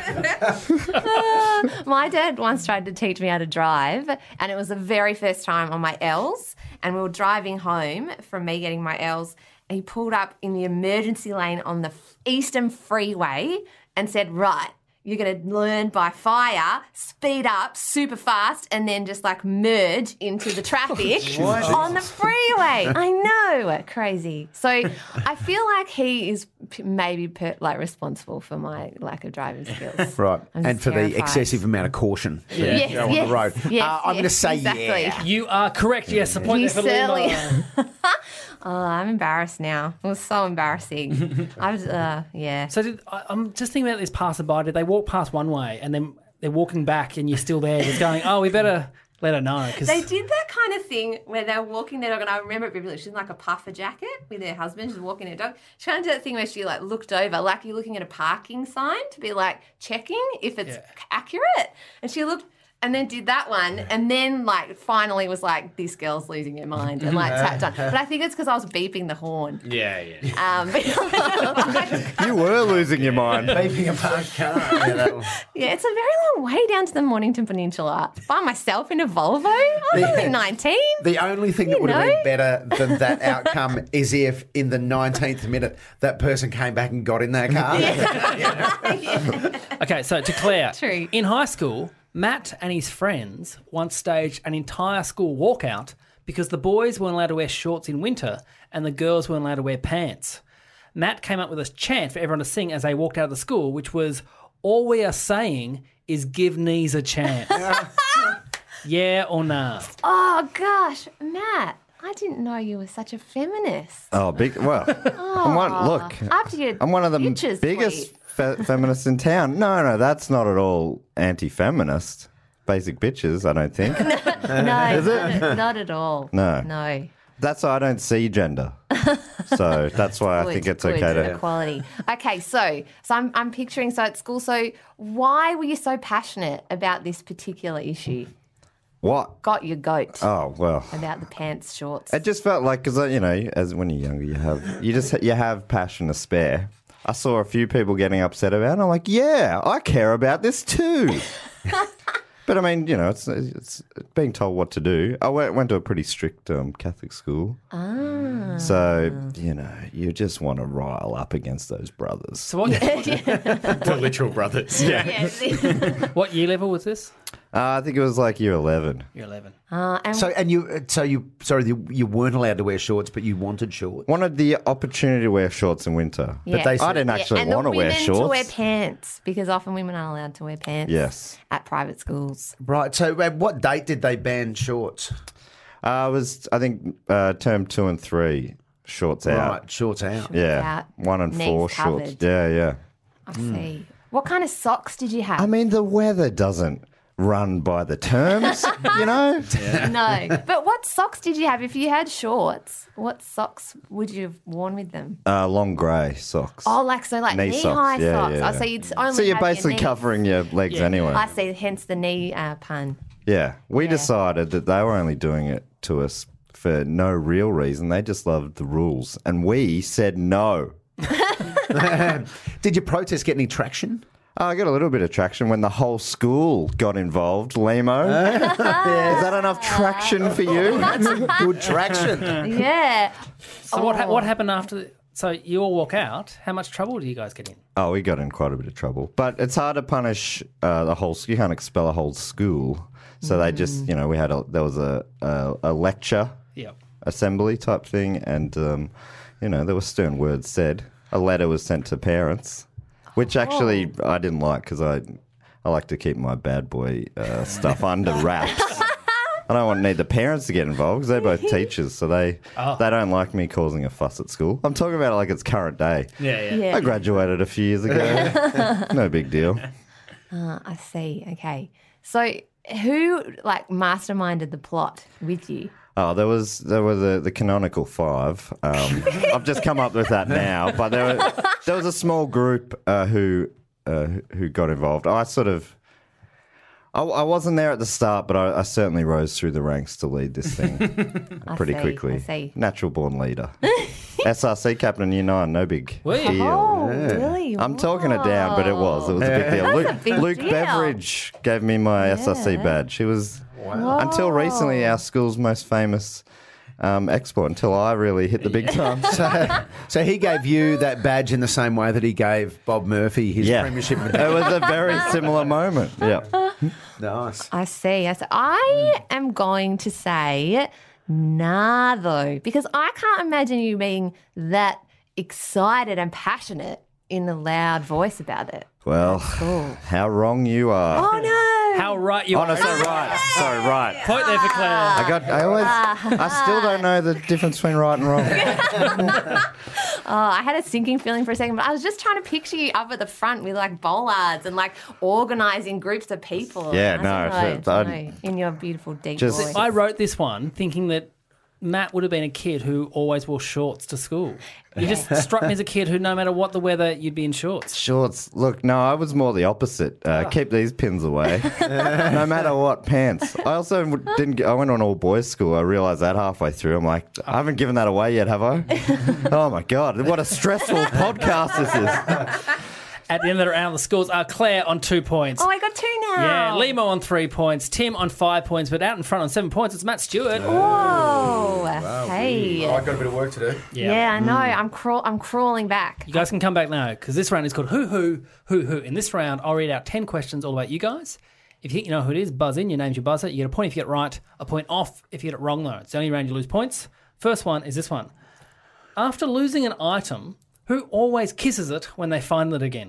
[SPEAKER 9] My dad once tried to teach me how to drive, and it was the very first time on my L's. And we were driving home from me getting my L's, and he pulled up in the emergency lane on the Eastern Freeway and said, "Right, you're going to learn by fire, speed up super fast, and then just like merge into the traffic on the freeway." I know, crazy. So I feel like he is p- maybe per, like responsible for my lack of driving skills.
[SPEAKER 7] Right.
[SPEAKER 9] I'm
[SPEAKER 7] And
[SPEAKER 9] just
[SPEAKER 7] for the
[SPEAKER 9] terrified.
[SPEAKER 7] excessive amount of caution that
[SPEAKER 6] Yeah.
[SPEAKER 9] Yes,
[SPEAKER 7] you go on
[SPEAKER 9] yes,
[SPEAKER 7] the road.
[SPEAKER 9] yes,
[SPEAKER 7] uh, I'm going to
[SPEAKER 9] yes,
[SPEAKER 7] say
[SPEAKER 9] exactly.
[SPEAKER 7] yeah.
[SPEAKER 6] You are correct. Yes, a point
[SPEAKER 9] You
[SPEAKER 6] there for
[SPEAKER 9] certainly-
[SPEAKER 6] Lima.
[SPEAKER 9] Oh, I'm embarrassed now. It was so embarrassing. I was, uh, yeah.
[SPEAKER 6] So did, I, I'm just thinking about this passerby. Did they walk past one way and then they're walking back and you're still there? Just going, oh, we better let her know. Cause
[SPEAKER 9] They did that kind of thing where they're walking their dog, and I remember it vividly. She's in like a puffer jacket with her husband. She's walking her dog. She kind of did that thing where she like looked over, like you're looking at a parking sign to be like checking if it's accurate. And she looked. And then did that one, and then like finally was like, "This girl's losing her mind," and like tapped on. But I think it's because I was beeping the horn.
[SPEAKER 8] Yeah, yeah.
[SPEAKER 9] Um,
[SPEAKER 10] You were losing your mind.
[SPEAKER 7] Beeping a parked car. Yeah, that'll-
[SPEAKER 9] yeah, it's a very long way down to the Mornington Peninsula by myself in a Volvo. I was
[SPEAKER 7] Yeah.
[SPEAKER 9] only nineteen.
[SPEAKER 7] The only thing that
[SPEAKER 9] You
[SPEAKER 7] would have
[SPEAKER 9] know?
[SPEAKER 7] been better than that outcome is if in the nineteenth minute that person came back and got in that car.
[SPEAKER 6] Okay, so to Claire,
[SPEAKER 9] True.
[SPEAKER 6] in high school, Matt and his friends once staged an entire school walkout because the boys weren't allowed to wear shorts in winter and the girls weren't allowed to wear pants. Matt came up with a chant for everyone to sing as they walked out of the school, which was, "All we are saying is give knees a chance." Yeah or nah?
[SPEAKER 9] Oh gosh, Matt, I didn't know you were such a feminist.
[SPEAKER 10] Oh, big. Well, I'm one, look,
[SPEAKER 9] After your
[SPEAKER 10] I'm one of the
[SPEAKER 9] futures
[SPEAKER 10] biggest
[SPEAKER 9] tweet.
[SPEAKER 10] fe- feminists in town. No, no, that's not at all anti-feminist. Basic bitches, I don't think.
[SPEAKER 9] No,
[SPEAKER 10] Is it?
[SPEAKER 9] not, not at all.
[SPEAKER 10] No.
[SPEAKER 9] No.
[SPEAKER 10] That's why I don't see gender. So that's why I
[SPEAKER 9] Good,
[SPEAKER 10] think it's
[SPEAKER 9] good,
[SPEAKER 10] okay to.
[SPEAKER 9] equality. Okay, so so I'm I'm picturing so at school. So why were you so passionate about this particular issue?
[SPEAKER 10] What?
[SPEAKER 9] Got your goat
[SPEAKER 10] Oh well.
[SPEAKER 9] about the pants shorts.
[SPEAKER 10] It just felt like because you know, as when you're younger, you have you just you have passion to spare. I saw a few people getting upset about it. And I'm like, yeah, I care about this too. But I mean, you know, it's it's being told what to do. I went, went to a pretty strict um, Catholic school,
[SPEAKER 9] Ah.
[SPEAKER 10] so you know, you just want to rile up against those brothers.
[SPEAKER 6] So what,
[SPEAKER 8] The literal brothers. Yeah.
[SPEAKER 9] Yeah.
[SPEAKER 6] what year level was this?
[SPEAKER 10] Uh, I think it was like year eleven.
[SPEAKER 6] Year eleven.
[SPEAKER 9] Uh, and
[SPEAKER 7] So and you, so you, sorry, you, you weren't allowed to wear shorts, but you wanted shorts.
[SPEAKER 10] Wanted the opportunity to wear shorts in winter,
[SPEAKER 9] Yeah.
[SPEAKER 10] but they, I didn't
[SPEAKER 9] Yeah,
[SPEAKER 10] actually
[SPEAKER 9] and the
[SPEAKER 10] want to wear
[SPEAKER 9] women
[SPEAKER 10] shorts.
[SPEAKER 9] to wear pants because often women aren't allowed to wear pants.
[SPEAKER 10] Yes.
[SPEAKER 9] At private schools.
[SPEAKER 7] Right. So at what date did they ban shorts?
[SPEAKER 10] Uh, it was I think uh, term two and three shorts out.
[SPEAKER 7] Right, shorts out.
[SPEAKER 10] Yeah,
[SPEAKER 9] out,
[SPEAKER 10] one and
[SPEAKER 9] knees
[SPEAKER 10] four
[SPEAKER 9] covered.
[SPEAKER 10] shorts. Yeah, yeah.
[SPEAKER 9] I see. What kind of socks did you have?
[SPEAKER 10] I mean, the weather doesn't run by the terms, you know?
[SPEAKER 9] No. But what socks did you have? If you had shorts, what socks would you have worn with them?
[SPEAKER 10] Uh, long grey socks.
[SPEAKER 9] Oh, like so, like
[SPEAKER 10] Knee
[SPEAKER 9] knee
[SPEAKER 10] socks.
[SPEAKER 9] high
[SPEAKER 10] Yeah,
[SPEAKER 9] socks.
[SPEAKER 10] yeah,
[SPEAKER 9] Oh, so
[SPEAKER 10] yeah.
[SPEAKER 9] you'd only
[SPEAKER 10] So you're
[SPEAKER 9] have your
[SPEAKER 10] basically
[SPEAKER 9] knee.
[SPEAKER 10] covering your legs anyway.
[SPEAKER 9] I see. Hence the knee uh, pun.
[SPEAKER 10] Yeah, we
[SPEAKER 9] Yeah.
[SPEAKER 10] decided that they were only doing it to us for no real reason. They just loved the rules. And we said no.
[SPEAKER 7] Did your protest get any traction?
[SPEAKER 10] Oh, I got a little bit of traction when the whole school got involved, Limo. Is that enough traction for you?
[SPEAKER 7] That's good traction.
[SPEAKER 9] Yeah.
[SPEAKER 6] So what ha- what happened after? The, so you all walk out. How much trouble do you guys get in?
[SPEAKER 10] Oh, we got in quite a bit of trouble. But it's hard to punish uh, the whole. You can't expel a whole school. So they just, you know, we had a there was a a, a lecture,
[SPEAKER 6] Yep.
[SPEAKER 10] assembly type thing, and um, you know there were stern words said. A letter was sent to parents, which actually I didn't like because I I like to keep my bad boy uh, stuff under wraps. I don't want need the parents to get involved because they're both teachers, so they
[SPEAKER 6] Oh.
[SPEAKER 10] they don't like me causing a fuss at school. I'm talking about it like it's current day.
[SPEAKER 6] Yeah, yeah.
[SPEAKER 9] Yeah.
[SPEAKER 10] I graduated a few years ago. No big deal.
[SPEAKER 9] Uh, I see. Okay. So who like masterminded the plot with you?
[SPEAKER 10] Oh, there was there were the, the canonical five. Um, I've just come up with that now, but there were, there was a small group uh, who uh, who got involved. I sort of I, I wasn't there at the start, but I, I certainly rose through the ranks to lead this thing pretty
[SPEAKER 9] see,
[SPEAKER 10] quickly.
[SPEAKER 9] I see.
[SPEAKER 10] Natural born leader. S R C captain year nine, no big
[SPEAKER 6] Were you?
[SPEAKER 10] deal.
[SPEAKER 9] Oh, really?
[SPEAKER 10] I'm talking it down, but it was. It was a big deal.
[SPEAKER 9] That's
[SPEAKER 10] Luke,
[SPEAKER 9] a big
[SPEAKER 10] Luke
[SPEAKER 9] deal.
[SPEAKER 10] Beveridge gave me my S R C
[SPEAKER 9] Yeah.
[SPEAKER 10] badge. She was, until recently, our school's most famous um, export, until I really hit the big time.
[SPEAKER 7] So, so he gave you that badge in the same way that he gave Bob Murphy his
[SPEAKER 10] Yeah.
[SPEAKER 7] premiership.
[SPEAKER 10] It was a very similar moment. Yeah.
[SPEAKER 7] Nice.
[SPEAKER 9] I see. I see. I am going to say nah, though, because I can't imagine you being that excited and passionate in a loud voice about it.
[SPEAKER 10] Well,
[SPEAKER 9] Cool.
[SPEAKER 10] how wrong you are.
[SPEAKER 9] Oh no!
[SPEAKER 6] How right you
[SPEAKER 10] Oh,
[SPEAKER 6] are.
[SPEAKER 10] no, sorry, right. Sorry, right.
[SPEAKER 6] Point there for Claire.
[SPEAKER 10] I got. I always. I still don't know the difference between right and wrong.
[SPEAKER 9] Oh, I had a sinking feeling for a second, but I was just trying to picture you up at the front with like bollards and like organising groups of people.
[SPEAKER 10] Yeah,
[SPEAKER 9] I
[SPEAKER 10] no,
[SPEAKER 9] don't
[SPEAKER 10] so
[SPEAKER 9] know,
[SPEAKER 10] I-
[SPEAKER 9] don't know, in your beautiful deep
[SPEAKER 10] Just-
[SPEAKER 9] voice.
[SPEAKER 6] I wrote this one thinking that Matt would have been a kid who always wore shorts to school. You just struck me as a kid who, no matter what the weather, you'd be in shorts.
[SPEAKER 10] Shorts. Look, no, I was more the opposite. Uh, Keep these pins away, no matter what. Pants. I also didn't. I went on all boys school. I realised that halfway through. I'm like, I haven't given that away yet, have I? Oh my god, what a stressful podcast this is.
[SPEAKER 6] At the end of the round, the scores are Claire on two points.
[SPEAKER 9] Oh, I got two now.
[SPEAKER 6] Yeah, Limo on three points, Tim on five points, but out in front on seven points, it's Matt Stewart.
[SPEAKER 9] Whoa. Hey.
[SPEAKER 7] I've got a bit of work to do.
[SPEAKER 9] Yeah, I know. I'm crawl- I'm crawling back.
[SPEAKER 6] You guys can come back now because this round is called Who Who Who Who. In this round, I'll read out ten questions all about you guys. If you think you know who it is, buzz in. Your name's your buzzer. You get a point if you get it right, a point off if you get it wrong, though. It's the only round you lose points. First one is this one. After losing an item, who always kisses it when they find it again?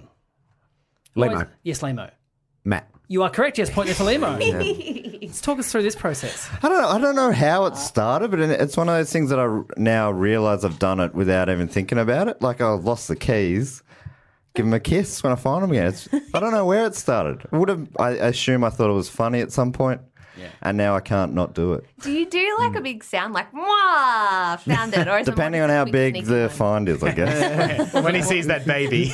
[SPEAKER 7] Limo.
[SPEAKER 6] Always- Yes, Limo.
[SPEAKER 7] Matt.
[SPEAKER 6] You are correct. Yes, point there for Limo. Let's talk us through this process.
[SPEAKER 10] I don't know. I don't know how it started, but it's one of those things that I r- now realise I've done it without even thinking about it. Like I lost the keys, give them a kiss when I find them again. It's, I don't know where it started. I would have. I assume I thought it was funny at some point, and now I can't not do it.
[SPEAKER 9] Do you do like a big sound like "mwah"? Found it, or is
[SPEAKER 10] Depending
[SPEAKER 9] it
[SPEAKER 10] on
[SPEAKER 9] more
[SPEAKER 10] how
[SPEAKER 9] just a quick,
[SPEAKER 10] big
[SPEAKER 9] sneaky
[SPEAKER 10] the
[SPEAKER 9] one?
[SPEAKER 10] find is, I guess.
[SPEAKER 8] When he sees that baby.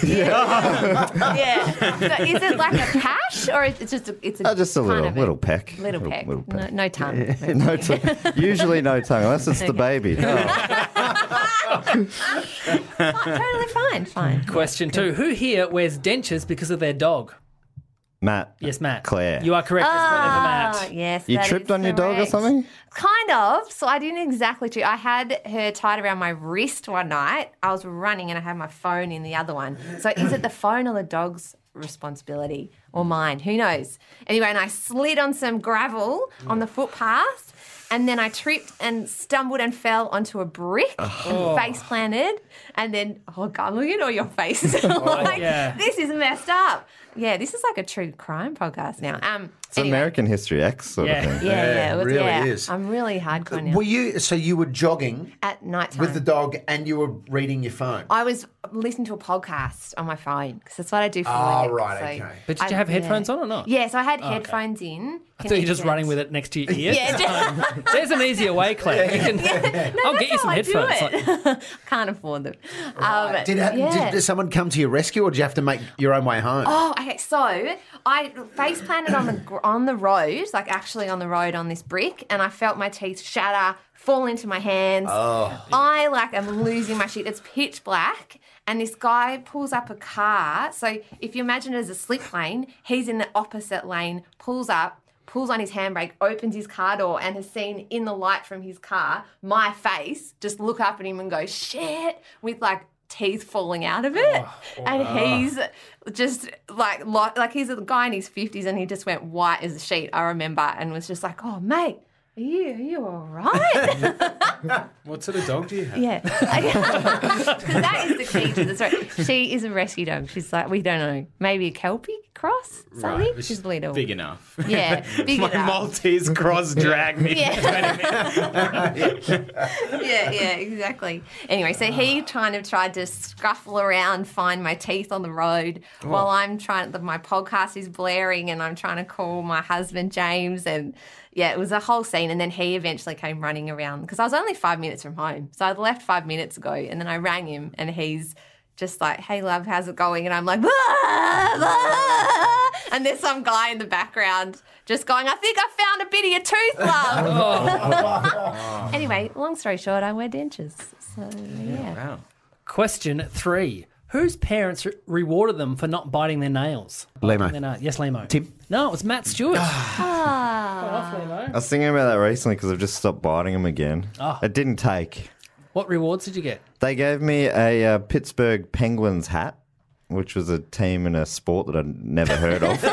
[SPEAKER 9] Yeah. So is it like a pash, or is it just a, it's a
[SPEAKER 10] Uh, just a
[SPEAKER 9] kind
[SPEAKER 10] little
[SPEAKER 9] of
[SPEAKER 10] little peck.
[SPEAKER 9] little peck,
[SPEAKER 10] little
[SPEAKER 9] No,
[SPEAKER 10] peck.
[SPEAKER 9] no tongue.
[SPEAKER 10] No tongue. Usually no tongue, unless it's the baby.
[SPEAKER 9] Totally fine, fine.
[SPEAKER 6] Question two. Who here wears dentures because of their dog?
[SPEAKER 10] Matt.
[SPEAKER 6] Yes, Matt.
[SPEAKER 10] Claire.
[SPEAKER 6] You are correct. Yes, point there for
[SPEAKER 9] Ah,
[SPEAKER 6] Matt.
[SPEAKER 9] yes.
[SPEAKER 10] You
[SPEAKER 9] that
[SPEAKER 10] tripped
[SPEAKER 9] is
[SPEAKER 10] on your dog or
[SPEAKER 9] correct.
[SPEAKER 10] something?
[SPEAKER 9] Kind of. So I didn't exactly trip. I had her tied around my wrist one night. I was running and I had my phone in the other one. So is it the phone or the dog's responsibility or mine? Who knows? Anyway, and I slid on some gravel on the footpath. And then I tripped and stumbled and fell onto a brick and face planted. And then, oh God, look at all your faces. like,
[SPEAKER 6] yeah.
[SPEAKER 9] this is messed up. Yeah, this is like a true crime podcast now. Um,
[SPEAKER 10] It's
[SPEAKER 9] anyway.
[SPEAKER 10] American History X sort
[SPEAKER 6] Yeah.
[SPEAKER 10] of thing.
[SPEAKER 9] Yeah, yeah,
[SPEAKER 7] Yeah,
[SPEAKER 9] it was,
[SPEAKER 7] really
[SPEAKER 9] yeah.
[SPEAKER 7] is.
[SPEAKER 9] I'm really hardcore now.
[SPEAKER 7] Were you? So you were jogging
[SPEAKER 9] At night time.
[SPEAKER 7] with the dog, and you were reading your phone.
[SPEAKER 9] I was listening to a podcast on my phone because that's what I do for
[SPEAKER 7] Oh,
[SPEAKER 9] work.
[SPEAKER 7] right,
[SPEAKER 9] so
[SPEAKER 7] okay.
[SPEAKER 6] But did you
[SPEAKER 9] I-
[SPEAKER 6] have headphones
[SPEAKER 9] yeah.
[SPEAKER 6] on or not?
[SPEAKER 9] Yeah, so I had
[SPEAKER 6] Oh, okay.
[SPEAKER 9] headphones in.
[SPEAKER 6] I thought you were just
[SPEAKER 9] connected.
[SPEAKER 6] running with it next to your ear.
[SPEAKER 9] Yeah, just-
[SPEAKER 6] There's an easier way, Claire. You can, I'll get you some
[SPEAKER 9] how I do
[SPEAKER 6] headphones. Like,
[SPEAKER 9] Can't afford them.
[SPEAKER 7] Right.
[SPEAKER 9] Um,
[SPEAKER 7] did, ha-
[SPEAKER 9] yeah.
[SPEAKER 7] did someone come to your rescue, or did you have to make your own way home?
[SPEAKER 9] Oh, okay. So I face planted on the gr- on the road, like actually on the road on this brick, and I felt my teeth shatter, fall into my hands.
[SPEAKER 7] Oh.
[SPEAKER 9] I like am losing my shit. It's pitch black, and this guy pulls up a car. So if you imagine it as a slip lane, he's in the opposite lane, pulls up. Pulls on his handbrake, opens his car door, and has seen in the light from his car my face. Just look up at him and go, shit, with like teeth falling out of it.
[SPEAKER 6] Oh,
[SPEAKER 9] and he's just like, like, like he's a guy in his fifties and he just went white as a sheet, I remember, and was just like, oh, mate, are you, are you all right?
[SPEAKER 8] What sort of dog do you have?
[SPEAKER 9] Yeah. That is the key to the story. She is a rescue dog. She's like, we don't know, maybe a Kelpie cross, something?
[SPEAKER 8] Right,
[SPEAKER 9] She's little.
[SPEAKER 8] Big enough.
[SPEAKER 9] Yeah, big
[SPEAKER 8] My
[SPEAKER 9] enough.
[SPEAKER 8] Maltese cross dragged me.
[SPEAKER 9] Yeah. yeah, yeah, exactly. Anyway, so he kind of tried to scuffle around, find my teeth on the road while I'm trying, my podcast is blaring and I'm trying to call my husband, James, and yeah, it was a whole scene. And then he eventually came running around because I was only five minutes from home. So I'd left five minutes ago and then I rang him and he's just like, hey, love, how's it going? And I'm like, "Ah, ah." And there's some guy in the background just going, I think I found a bit of your tooth, love. Anyway, long story short, I wear dentures. So, yeah.
[SPEAKER 8] Wow.
[SPEAKER 6] question three. Whose parents re- rewarded them for not biting their nails?
[SPEAKER 7] Lemo.
[SPEAKER 6] Their nails. Yes, Lemo.
[SPEAKER 7] Tim?
[SPEAKER 6] No, it was Matt Stewart.
[SPEAKER 9] Ah.
[SPEAKER 10] I was thinking about that recently because I've just stopped biting them again.
[SPEAKER 6] Oh.
[SPEAKER 10] It didn't take.
[SPEAKER 6] What rewards did you get?
[SPEAKER 10] They gave me a uh, Pittsburgh Penguins hat, which was a team in a sport that I'd never heard of.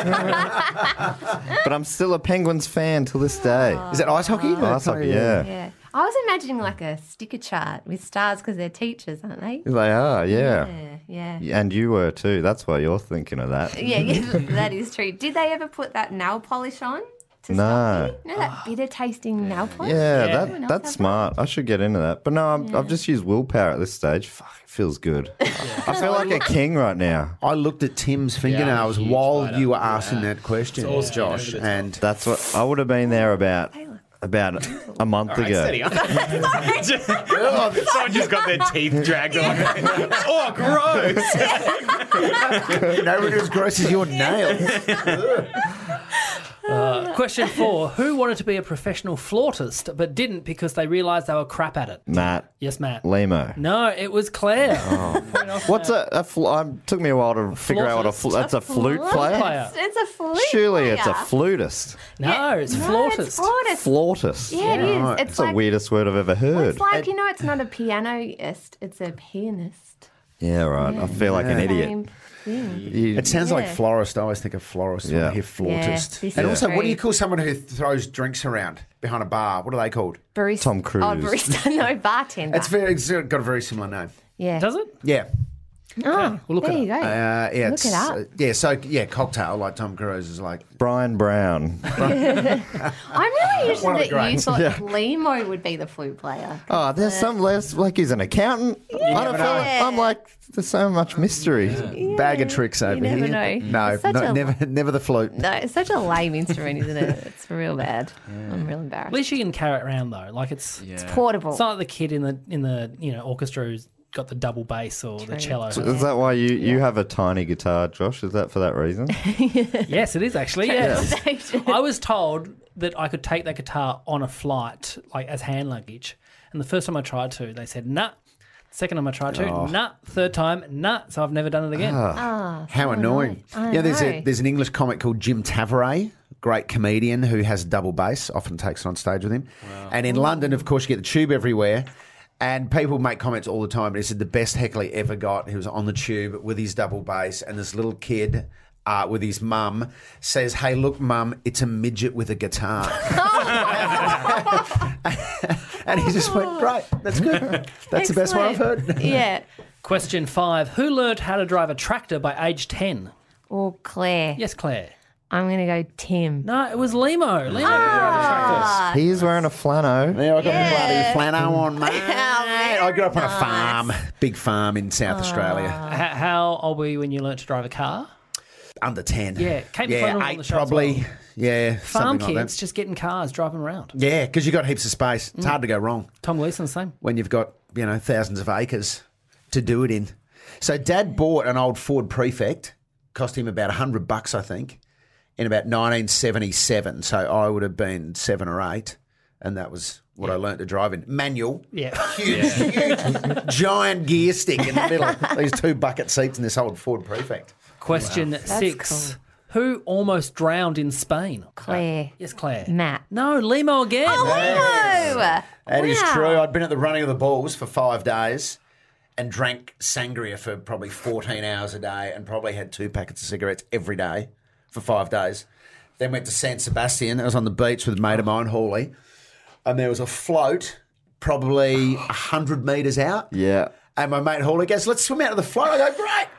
[SPEAKER 10] But I'm still a Penguins fan till this day.
[SPEAKER 7] Is that ice hockey?
[SPEAKER 10] Ice hockey, yeah.
[SPEAKER 9] Yeah. I was imagining like a sticker chart with stars because they're teachers, aren't they?
[SPEAKER 10] They are, yeah.
[SPEAKER 9] Yeah, yeah.
[SPEAKER 10] And you were too. That's why you're thinking of that.
[SPEAKER 9] Yeah, yeah, that is true. Did they ever put that nail polish on? To
[SPEAKER 10] No.
[SPEAKER 9] stop you? You know that bitter tasting nail polish?
[SPEAKER 10] Yeah,
[SPEAKER 9] Anyone
[SPEAKER 10] that,
[SPEAKER 9] else
[SPEAKER 10] that's
[SPEAKER 9] have
[SPEAKER 10] smart. I should get into that. But no, I'm, I've just used willpower at this stage. Fuck, it feels good. I feel like a king right now.
[SPEAKER 7] I looked at Tim's fingernails
[SPEAKER 8] huge
[SPEAKER 7] while
[SPEAKER 8] biter.
[SPEAKER 7] you were asking that question,
[SPEAKER 8] all skin over
[SPEAKER 7] Josh,
[SPEAKER 8] the top.
[SPEAKER 7] and
[SPEAKER 10] That's what I would have been there about about a month
[SPEAKER 8] All right,
[SPEAKER 10] ago.
[SPEAKER 8] steady up. Someone just got their teeth dragged on. Oh, gross.
[SPEAKER 7] nobody as gross as your nails.
[SPEAKER 6] Uh, question four. Who wanted to be a professional flautist but didn't because they realised they were crap at it?
[SPEAKER 10] Matt.
[SPEAKER 6] Yes, Matt.
[SPEAKER 10] Lemo.
[SPEAKER 6] No, it was Claire.
[SPEAKER 10] What's a, a fl- I took me a while to figure out what a fl- that's a flute player.
[SPEAKER 6] player.
[SPEAKER 9] It's a flute
[SPEAKER 10] Surely it's a
[SPEAKER 9] player.
[SPEAKER 10] flutist.
[SPEAKER 6] No, it's
[SPEAKER 9] No,
[SPEAKER 6] flautist.
[SPEAKER 9] it's flautist.
[SPEAKER 10] Flautist.
[SPEAKER 9] Yeah, it is.
[SPEAKER 7] Right.
[SPEAKER 9] It's
[SPEAKER 10] That's the
[SPEAKER 9] like,
[SPEAKER 10] weirdest word I've ever
[SPEAKER 9] well,
[SPEAKER 10] heard.
[SPEAKER 9] it's like, you know, it's not a pianoist, it's a pianist.
[SPEAKER 10] Yeah, right. I feel like an idiot.
[SPEAKER 9] Same thing.
[SPEAKER 10] You-
[SPEAKER 7] It sounds like
[SPEAKER 9] Yeah.
[SPEAKER 7] florist. I always think of florist when
[SPEAKER 10] Yeah.
[SPEAKER 7] I hear flautist.
[SPEAKER 9] Yeah, this
[SPEAKER 7] and
[SPEAKER 9] is
[SPEAKER 7] also, what do
[SPEAKER 9] very-
[SPEAKER 7] you call someone who throws drinks around behind a bar? What are they called?
[SPEAKER 9] Barista.
[SPEAKER 10] Tom Cruise.
[SPEAKER 9] Oh, barista. No, bartender.
[SPEAKER 7] It's very. It's got a very similar name.
[SPEAKER 9] yeah.
[SPEAKER 6] Does it?
[SPEAKER 7] Yeah.
[SPEAKER 9] Oh,
[SPEAKER 6] we'll look
[SPEAKER 9] there
[SPEAKER 6] it
[SPEAKER 9] you go.
[SPEAKER 7] Uh, yeah.
[SPEAKER 9] Look
[SPEAKER 7] it's,
[SPEAKER 9] it up.
[SPEAKER 7] uh, yeah. So yeah, cocktail like Tom Cruise is like.
[SPEAKER 10] Brian Brown.
[SPEAKER 9] I'm really interested
[SPEAKER 7] One of the
[SPEAKER 9] that you
[SPEAKER 7] greats.
[SPEAKER 9] thought
[SPEAKER 10] Yeah.
[SPEAKER 9] Lemo would be the flute player.
[SPEAKER 10] Oh, there's some less like he's an accountant. I don't
[SPEAKER 7] never
[SPEAKER 10] feel
[SPEAKER 7] know.
[SPEAKER 10] like, I'm like there's so much mystery.
[SPEAKER 7] Bag of tricks over
[SPEAKER 9] you never
[SPEAKER 7] here.
[SPEAKER 9] know.
[SPEAKER 7] No,
[SPEAKER 9] It's such
[SPEAKER 7] no
[SPEAKER 9] a-
[SPEAKER 7] never, never the flute.
[SPEAKER 9] No, it's such a lame instrument, isn't it? It's real bad. I'm real embarrassed.
[SPEAKER 6] At least you can carry it around though. Like it's
[SPEAKER 9] It's portable.
[SPEAKER 6] it's not like the kid in the in the you know orchestra who's got the double bass or the
[SPEAKER 9] True.
[SPEAKER 6] cello.
[SPEAKER 10] Is that why you, you have a tiny guitar, Josh? Is that for that reason?
[SPEAKER 6] Yes, it is actually. Yes. I was told that I could take that guitar on a flight, like as hand luggage. And the first time I tried to, they said, nah. Second time I tried to,
[SPEAKER 7] Oh.
[SPEAKER 6] nah. Third time, nah. So I've never done it again.
[SPEAKER 9] Ah,
[SPEAKER 7] How annoying.
[SPEAKER 9] I
[SPEAKER 7] Yeah, there's
[SPEAKER 9] know.
[SPEAKER 7] a there's an English comic called Jim Tavares, great comedian who has double bass, often takes it on stage with him. And in London, of course, you get the tube everywhere. And people make comments all the time, but he said the best heckle he ever got, he was on the tube with his double bass, and this little kid uh, with his mum says, hey, look, mum, it's a midget with a guitar. And he just went, great, that's good. That's the best one I've heard.
[SPEAKER 9] Yeah.
[SPEAKER 6] Question five. Who learnt how to drive a tractor by age ten?
[SPEAKER 9] or Claire?
[SPEAKER 6] Yes, Claire.
[SPEAKER 9] I'm going to go Tim.
[SPEAKER 6] No, it was Limo. Limo.
[SPEAKER 9] Ah.
[SPEAKER 10] He's wearing a flannel.
[SPEAKER 7] Yeah, I got
[SPEAKER 9] Yeah.
[SPEAKER 7] the bloody flannel on, mate.
[SPEAKER 9] How
[SPEAKER 7] I grew up on a
[SPEAKER 9] nice.
[SPEAKER 7] farm, big farm in South Australia.
[SPEAKER 6] How, how old were you when you learnt to drive a car?
[SPEAKER 7] Under ten.
[SPEAKER 6] Yeah, Kate
[SPEAKER 7] yeah,
[SPEAKER 6] McClendon was on
[SPEAKER 7] eight
[SPEAKER 6] the show as
[SPEAKER 7] probably.
[SPEAKER 6] well.
[SPEAKER 7] Yeah,
[SPEAKER 6] Farm
[SPEAKER 7] something like
[SPEAKER 6] kids
[SPEAKER 7] that.
[SPEAKER 6] just getting cars, driving around.
[SPEAKER 7] Yeah, because you got heaps of space. It's hard to go wrong
[SPEAKER 6] Tom Gleeson, the same.
[SPEAKER 7] when you've got, you know, thousands of acres to do it in. So Dad bought an old Ford Prefect, cost him about a hundred bucks, I think, in about nineteen seventy-seven. So I would have been seven or eight, and that was what I learnt to drive in. Manual.
[SPEAKER 6] Yeah.
[SPEAKER 7] Huge, huge, giant gear stick in the middle. These two bucket seats in this old Ford Prefect.
[SPEAKER 6] Question six. Who almost drowned in Spain?
[SPEAKER 9] Claire.
[SPEAKER 6] Yes, Claire.
[SPEAKER 9] Matt.
[SPEAKER 6] No, Limo again.
[SPEAKER 9] Oh, Limo.
[SPEAKER 7] That is
[SPEAKER 9] Wow.
[SPEAKER 7] true. I'd been at the Running of the Bulls for five days and drank sangria for probably fourteen hours a day and probably had two packets of cigarettes every day for five days. Then went to San Sebastian. I was on the beach with a mate of mine, Hawley, and there was a float probably one hundred metres out.
[SPEAKER 10] Yeah.
[SPEAKER 7] And my mate Hawley goes, let's swim out of the float. I go, great.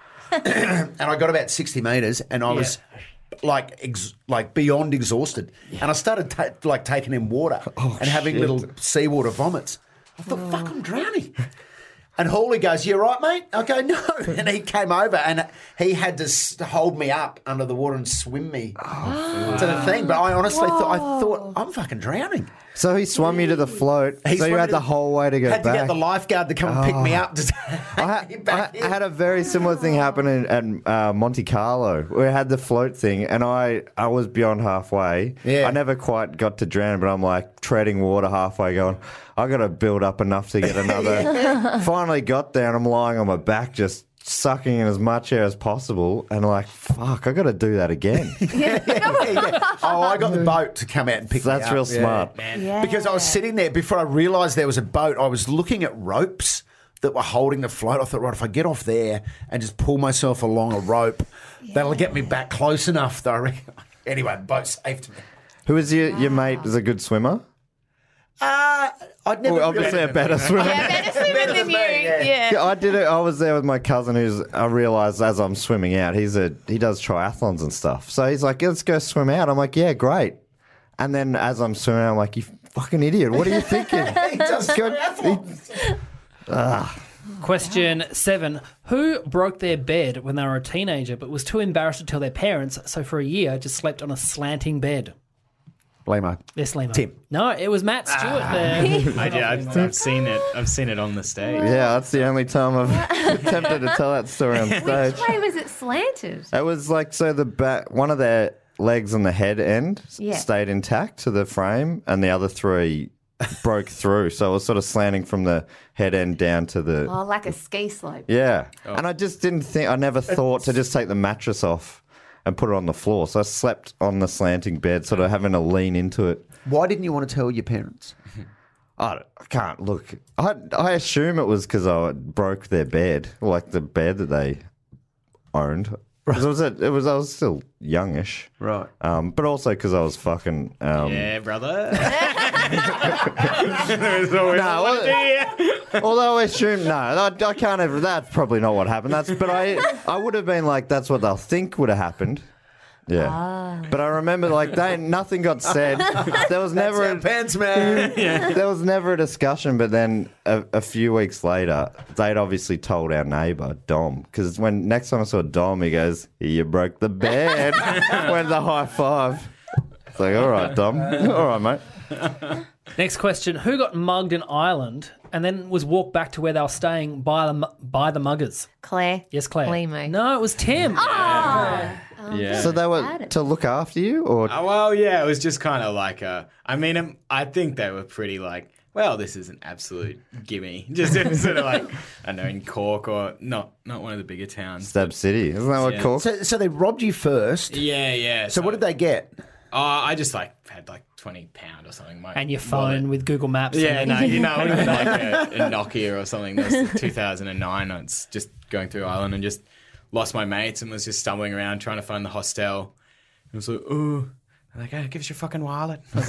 [SPEAKER 7] And I got about sixty metres and I was like ex- like beyond exhausted. And I started ta- like taking in water and having
[SPEAKER 10] shit.
[SPEAKER 7] little seawater vomits. I thought, fuck, I'm drowning. And Hawley goes, you all right, mate? I go, no. And he came over and he had to s- hold me up under the water and swim me to the thing. But I honestly thought, I thought, I'm fucking drowning.
[SPEAKER 10] So he swum you to the float.
[SPEAKER 7] He
[SPEAKER 10] so you
[SPEAKER 7] swam
[SPEAKER 10] had
[SPEAKER 7] to
[SPEAKER 10] the
[SPEAKER 7] the-
[SPEAKER 10] whole way to get
[SPEAKER 7] Had
[SPEAKER 10] back.
[SPEAKER 7] to get the lifeguard to come and pick me up. To
[SPEAKER 10] I, ha- I had a very similar thing happen in, at uh, Monte Carlo. We had the float thing, and I, I was beyond halfway.
[SPEAKER 7] Yeah.
[SPEAKER 10] I never quite got to drown, but I'm like treading water halfway, going, I got to build up enough to get another. Finally got there, and I'm lying on my back, just sucking in as much air as possible, and like, fuck, I got to do that again.
[SPEAKER 7] yeah, yeah. Oh, I got the boat to come out and pick
[SPEAKER 10] So that's
[SPEAKER 7] me up.
[SPEAKER 10] real smart.
[SPEAKER 9] Yeah.
[SPEAKER 7] Because I was sitting there before I realised there was a boat. I was looking at ropes that were holding the float. I thought, right, if I get off there and just pull myself along a rope, that'll get me back close enough. That I reckon. Anyway, boat saved me.
[SPEAKER 10] Who was your, your mate? Was a good swimmer?
[SPEAKER 7] Uh, I'd never
[SPEAKER 10] Well, obviously
[SPEAKER 7] really-
[SPEAKER 10] a better swimmer.
[SPEAKER 9] Yeah, better swimmer
[SPEAKER 7] Better
[SPEAKER 9] than
[SPEAKER 7] than
[SPEAKER 9] you.
[SPEAKER 7] me, yeah.
[SPEAKER 9] Yeah.
[SPEAKER 10] Yeah, I did it. I was there with my cousin, who's. I realised as I'm swimming out, he's a he does triathlons and stuff. So he's like, "Let's go swim out." I'm like, "Yeah, great." And then as I'm swimming out, I'm like, "You fucking idiot! What are you thinking?"
[SPEAKER 7] He does
[SPEAKER 10] Go-
[SPEAKER 7] triathlons.
[SPEAKER 6] Question seven. Who broke their bed when they were a teenager but was too embarrassed to tell their parents, so for a year just slept on a slanting bed?
[SPEAKER 7] Limo.
[SPEAKER 6] Yes, Limo.
[SPEAKER 7] Tim.
[SPEAKER 6] No, it was Matt Stewart there.
[SPEAKER 8] I did. I've, I've seen it. I've seen it on the stage.
[SPEAKER 10] Yeah, that's the only time I've attempted to tell that story on
[SPEAKER 9] Which
[SPEAKER 10] stage.
[SPEAKER 9] way was it slanted?
[SPEAKER 10] It was like so the back, one of their legs on the head end s-
[SPEAKER 9] Yeah.
[SPEAKER 10] stayed intact to the frame, and the other three broke through. So it was sort of slanting from the head end down to the.
[SPEAKER 9] Oh, like a ski slope.
[SPEAKER 10] Yeah. And I just didn't think, I never thought to just take the mattress off and put it on the floor. So I slept on the slanting bed, sort of having to lean into it.
[SPEAKER 7] Why didn't you want to tell your parents?
[SPEAKER 10] I, don't- I can't look. I, I assume it was because I broke their bed, like the bed that they owned. 'Cause It was, a, it was, I was still youngish.
[SPEAKER 7] Right.
[SPEAKER 10] Um, but also because I was fucking. Um,
[SPEAKER 8] Yeah, brother. There's always
[SPEAKER 10] No,
[SPEAKER 8] one
[SPEAKER 10] well-
[SPEAKER 8] idea.
[SPEAKER 10] Although I assume no, I, I can't ever. That's probably not what happened. That's but I I would have been like that's what they'll think would have happened. Yeah, but I remember like they nothing got said. There was never
[SPEAKER 7] Our
[SPEAKER 10] a,
[SPEAKER 7] pants, man.
[SPEAKER 10] there was never a discussion. But then a, a few weeks later, they'd obviously told our neighbour Dom because when next time I saw Dom, he goes, "You broke the bed." Went the high five. It's like, all right, Dom, all right, mate.
[SPEAKER 6] Next question. Who got mugged in Ireland and then was walked back to where they were staying by the, mu- by the muggers?
[SPEAKER 9] Claire.
[SPEAKER 6] Yes, Claire.
[SPEAKER 9] Limo.
[SPEAKER 6] No, it was Tim.
[SPEAKER 8] Yeah.
[SPEAKER 10] So they were to look after you, or
[SPEAKER 8] Uh, well, yeah, it was just kind of like a. I mean, um, I think they were pretty like, well, this is an absolute gimme. Just sort of like, I don't know, in Cork or not, not one of the bigger towns.
[SPEAKER 10] Stab City? Isn't that what
[SPEAKER 8] Yeah.
[SPEAKER 10] Cork?
[SPEAKER 7] So, so they robbed you first.
[SPEAKER 8] Yeah, yeah.
[SPEAKER 7] So what did they get?
[SPEAKER 8] Uh, I just like had like twenty pound or something. My
[SPEAKER 6] And your phone
[SPEAKER 8] wallet.
[SPEAKER 6] with Google Maps.
[SPEAKER 8] Yeah,
[SPEAKER 6] and
[SPEAKER 8] no, you know, it would have been like a, a Nokia or something. That was two thousand nine. I was just going through Ireland and just lost my mates and was just stumbling around trying to find the hostel. It was like, oh, like, hey, give us your fucking wallet. I was like,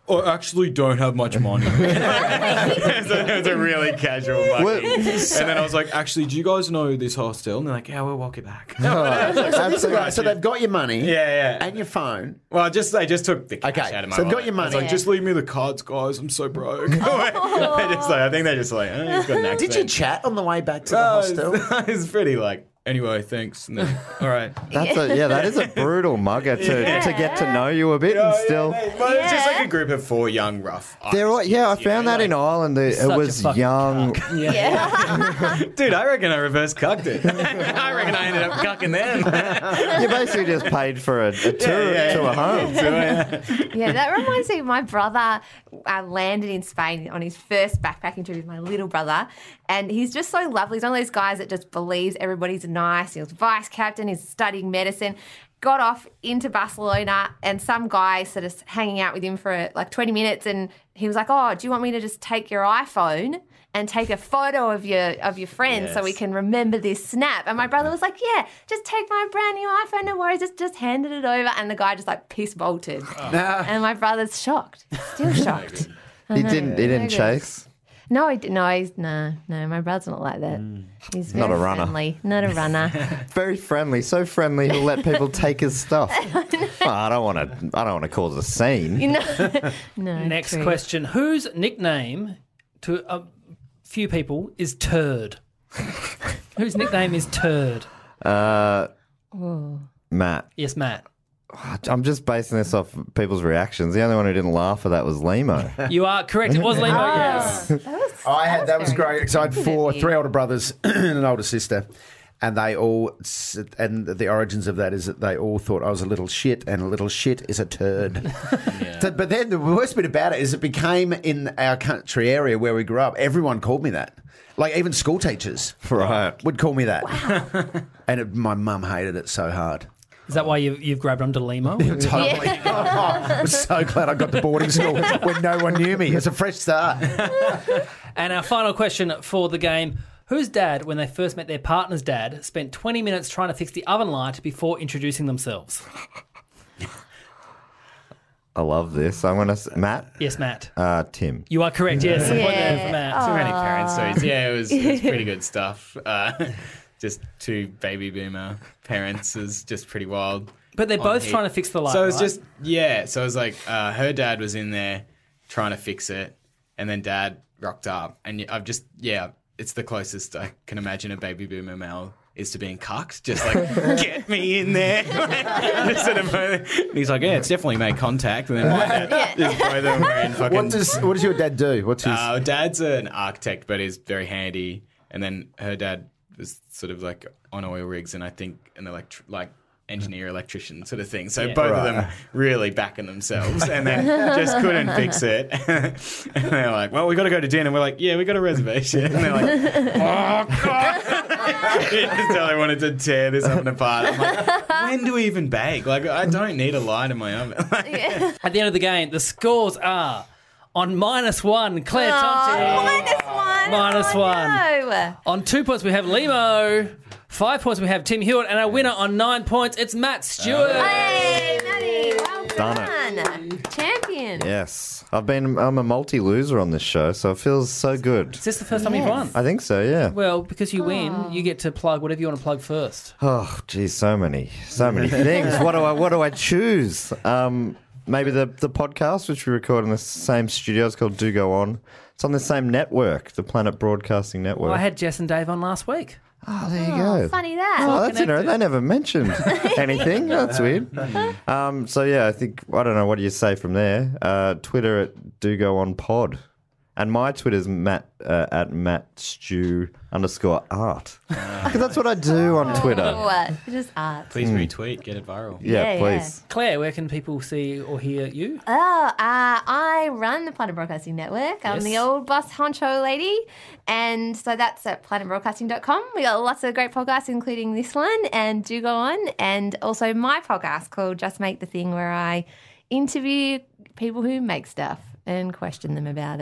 [SPEAKER 8] I actually don't have much money. It was a, it was a really casual mugging. And then I was like, actually, do you guys know this hostel? And they're like, yeah, we'll walk it back.
[SPEAKER 7] Oh, so, this is right. So they've got your money
[SPEAKER 8] Yeah, yeah.
[SPEAKER 7] and your phone.
[SPEAKER 8] Well, just they just took the cash
[SPEAKER 7] Okay,
[SPEAKER 8] out of my
[SPEAKER 7] so they've got
[SPEAKER 8] wallet.
[SPEAKER 7] your money.
[SPEAKER 8] I was like,
[SPEAKER 9] Yeah.
[SPEAKER 8] just leave me the cards, guys. I'm so broke. They're just like, I think they're just like, oh, he's got an accent.
[SPEAKER 7] Did you chat on the way back to the
[SPEAKER 8] Oh,
[SPEAKER 7] hostel?
[SPEAKER 8] it's, it's pretty like, anyway, thanks. And then, all right.
[SPEAKER 10] That's a, yeah, that is a brutal mugger to,
[SPEAKER 8] Yeah.
[SPEAKER 10] to get to know you a bit and still.
[SPEAKER 8] Yeah, but it's just like a group of four young, rough.
[SPEAKER 10] They're all, yeah, I
[SPEAKER 8] artists, you
[SPEAKER 10] found
[SPEAKER 8] know,
[SPEAKER 10] that in Ireland. The,
[SPEAKER 6] Such
[SPEAKER 10] it
[SPEAKER 6] a
[SPEAKER 10] was
[SPEAKER 6] fucking
[SPEAKER 10] young.
[SPEAKER 9] Yeah.
[SPEAKER 8] Dude, I reckon I reverse cucked it. I reckon I ended up cucking them.
[SPEAKER 10] You basically just paid for a, a tour
[SPEAKER 8] Yeah, yeah,
[SPEAKER 10] to a home.
[SPEAKER 9] Yeah, that reminds me. My brother uh, landed in Spain on his first backpacking trip with my little brother, and he's just so lovely. He's one of those guys that just believes everybody's nice. He was vice captain. He's studying medicine. Got off into Barcelona, and some guy sort of hanging out with him for like twenty minutes, and he was like, "Oh, do you want me to just take your iPhone and take a photo of your of your friends so
[SPEAKER 8] Yes.
[SPEAKER 9] we can remember this snap?" And my brother was like, "Yeah, just take my brand new iPhone, no worries." Just just handed it over, and the guy just like piss bolted, and my brother's shocked, still shocked. I
[SPEAKER 10] He
[SPEAKER 9] know,
[SPEAKER 10] didn't. He didn't
[SPEAKER 9] no good.
[SPEAKER 10] chase.
[SPEAKER 9] No, he, d- no, he's no, no. My brother's not like that. He's
[SPEAKER 10] Not
[SPEAKER 9] very
[SPEAKER 10] a runner.
[SPEAKER 9] friendly, not a runner.
[SPEAKER 10] Very friendly. So friendly, he'll let people take his stuff. Well, I don't want to. I don't want to cause a scene.
[SPEAKER 9] You know, no.
[SPEAKER 6] Next
[SPEAKER 9] true.
[SPEAKER 6] question. Whose nickname to a few people is Turd? Whose nickname is Turd?
[SPEAKER 10] Uh, Matt.
[SPEAKER 6] Yes, Matt.
[SPEAKER 10] I'm just basing this off people's reactions. The only one who didn't laugh at that was Limo.
[SPEAKER 6] You are correct. It was Limo, yes.
[SPEAKER 9] That was,
[SPEAKER 7] I had that was
[SPEAKER 9] very
[SPEAKER 7] great. So I had
[SPEAKER 9] good
[SPEAKER 7] four,
[SPEAKER 9] of you.
[SPEAKER 7] three older brothers and an older sister, and they all s- and the origins of that is that they all thought I was a little shit, and a little shit is a turd. So- but then the worst bit about it is it became in our country area where we grew up. Everyone called me that, like even school teachers
[SPEAKER 10] Right.
[SPEAKER 7] would call me that, and it, my mum hated it so hard.
[SPEAKER 6] Is that why you've, you've grabbed onto Limo?
[SPEAKER 7] Totally. Oh, I was so glad I got to boarding school when no one knew me. It's a fresh start.
[SPEAKER 6] And our final question for the game. Whose dad, when they first met their partner's dad, spent twenty minutes trying to fix the oven light before introducing themselves?
[SPEAKER 10] I love this. I'm gonna s- Matt.
[SPEAKER 6] Yes, Matt.
[SPEAKER 10] Uh, Tim.
[SPEAKER 6] You are correct, yes. A point there for Matt.
[SPEAKER 8] So many parent stories. Yeah, it was, it was pretty good stuff. Uh, just two baby boomer parents is just pretty wild.
[SPEAKER 6] But they're
[SPEAKER 8] on
[SPEAKER 6] both
[SPEAKER 8] heat.
[SPEAKER 6] trying to fix the light,
[SPEAKER 8] So it was
[SPEAKER 6] right?
[SPEAKER 8] just, yeah. So it was like uh, her dad was in there trying to fix it, and then dad rocked up. And I've just, yeah, it's the closest I can imagine a baby boomer male is to being cucked. Just like, get me in there. Just sort of, and he's like, yeah, it's definitely made contact. And then my dad, just both of them were in fucking...
[SPEAKER 7] What does what does your dad do? What's his?
[SPEAKER 8] Uh, dad's an architect, but is very handy. And then her dad was sort of like on oil rigs, and I think an elect like engineer, electrician sort of thing. So
[SPEAKER 6] Yeah.
[SPEAKER 8] both of
[SPEAKER 7] Right.
[SPEAKER 8] them really backing themselves, and then just couldn't fix it. And they're like, "Well, we got to go to dinner." And we're like, "Yeah, we got a reservation." And they're like, "Oh God!" You just tell they wanted to tear this oven apart. I'm like, when do we even bake? Like, I don't need a light in my oven.
[SPEAKER 6] At the end of the game, the scores are on minus one, Claire
[SPEAKER 9] Oh,
[SPEAKER 6] Tonti.
[SPEAKER 9] minus one.
[SPEAKER 6] Minus
[SPEAKER 9] Oh,
[SPEAKER 6] one.
[SPEAKER 9] No.
[SPEAKER 6] On two points, we have Limo. Five points, we have Tim Hewitt. And our winner on nine points, it's Matt Stewart.
[SPEAKER 9] Hey, Maddie, well
[SPEAKER 10] Done
[SPEAKER 9] done. Champion.
[SPEAKER 10] Yes. I've been. I'm a multi-loser on this show, so it feels so good.
[SPEAKER 6] Is this the first time you've won?
[SPEAKER 10] I think so. Yeah.
[SPEAKER 6] Well, because you win, you get to plug whatever you want to plug first.
[SPEAKER 10] Oh, geez, so many, so many things. What do I, what do I choose? Um, maybe the the podcast, which we record in the same studio, it's called Do Go On. It's on the same network, the Planet Broadcasting Network.
[SPEAKER 6] Well, I had Jess and Dave on last week.
[SPEAKER 10] oh, there you
[SPEAKER 9] Oh,
[SPEAKER 10] go.
[SPEAKER 9] funny that.
[SPEAKER 10] Oh, that's
[SPEAKER 6] connected.
[SPEAKER 10] interesting. They never mentioned anything. That's weird. Um, so yeah, I think I don't know. What do you say from there? Uh, Twitter at Do Go On Pod, and my Twitter's Matt uh, at Matt Stew underscore art. Because that's what I do on Twitter.
[SPEAKER 9] What? It is art.
[SPEAKER 8] Please retweet, get it viral.
[SPEAKER 10] Yeah,
[SPEAKER 9] Yeah,
[SPEAKER 10] please.
[SPEAKER 6] Claire, where can people see or hear you?
[SPEAKER 9] Oh, uh, I run the Planet Broadcasting Network. I'm
[SPEAKER 6] Yes.
[SPEAKER 9] the old boss honcho lady. And so that's at planet broadcasting dot com. We got lots of great podcasts, including this one and Do Go On. And also my podcast called Just Make the Thing, where I interview people who make stuff and question them about it.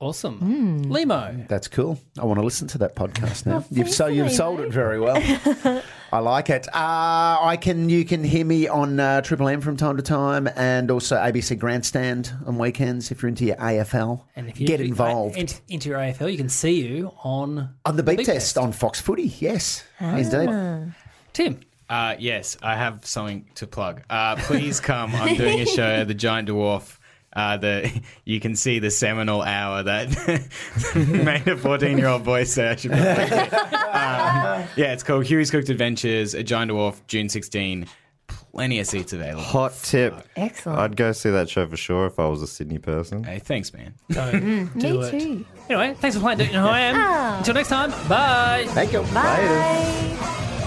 [SPEAKER 6] Awesome. Limo.
[SPEAKER 7] That's cool. I want to listen to that podcast now.
[SPEAKER 9] Well,
[SPEAKER 7] you've so
[SPEAKER 9] thanks,
[SPEAKER 7] you've
[SPEAKER 9] Limo.
[SPEAKER 7] sold it very well. I like it. Uh, I can you can hear me on uh, Triple M from time to time, and also A B C Grandstand on weekends if you're into your A F L.
[SPEAKER 6] And if you
[SPEAKER 7] get involved
[SPEAKER 6] into, into your A F L, you can see you on
[SPEAKER 7] on the beat test on Fox Footy. Yes, indeed.
[SPEAKER 6] Tim.
[SPEAKER 8] Uh, yes, I have something to plug. Uh, please come. I'm doing a show, The Giant Dwarf. Uh, the you can see the seminal hour that made a fourteen-year-old boy say I should be like it. Um, yeah, it's called Huey's Cooked Adventures, A Giant Dwarf, June sixteenth. Plenty of seats available.
[SPEAKER 10] Hot tip.
[SPEAKER 9] Excellent.
[SPEAKER 10] I'd go see that show for sure if I was a Sydney person.
[SPEAKER 8] Hey, thanks, man.
[SPEAKER 6] Go
[SPEAKER 9] Me
[SPEAKER 6] do it.
[SPEAKER 9] too.
[SPEAKER 6] Anyway, thanks for playing Don't You Know Who I Am.
[SPEAKER 9] Ah.
[SPEAKER 6] Until next time, bye.
[SPEAKER 7] Thank you.
[SPEAKER 9] Bye.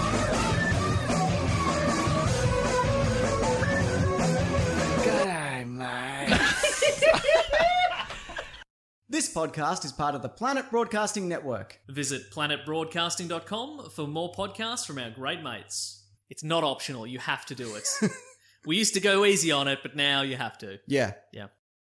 [SPEAKER 4] This podcast is part of the Planet Broadcasting Network.
[SPEAKER 5] Visit planet broadcasting dot com for more podcasts from our great mates. It's not optional, you have to do it. We used to go easy on it, but now you have to.
[SPEAKER 4] Yeah.
[SPEAKER 5] Yeah.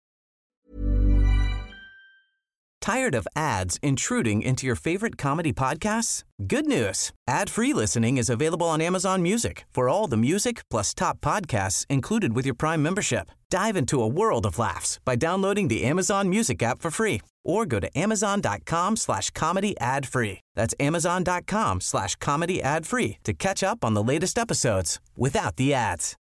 [SPEAKER 12] Tired of ads intruding into your favorite comedy podcasts? Good news. Ad-free listening is available on Amazon Music for all the music plus top podcasts included with your Prime membership. Dive into a world of laughs by downloading the Amazon Music app for free or go to amazon.com slash comedy ad free. That's amazon.com slash comedy ad free to catch up on the latest episodes without the ads.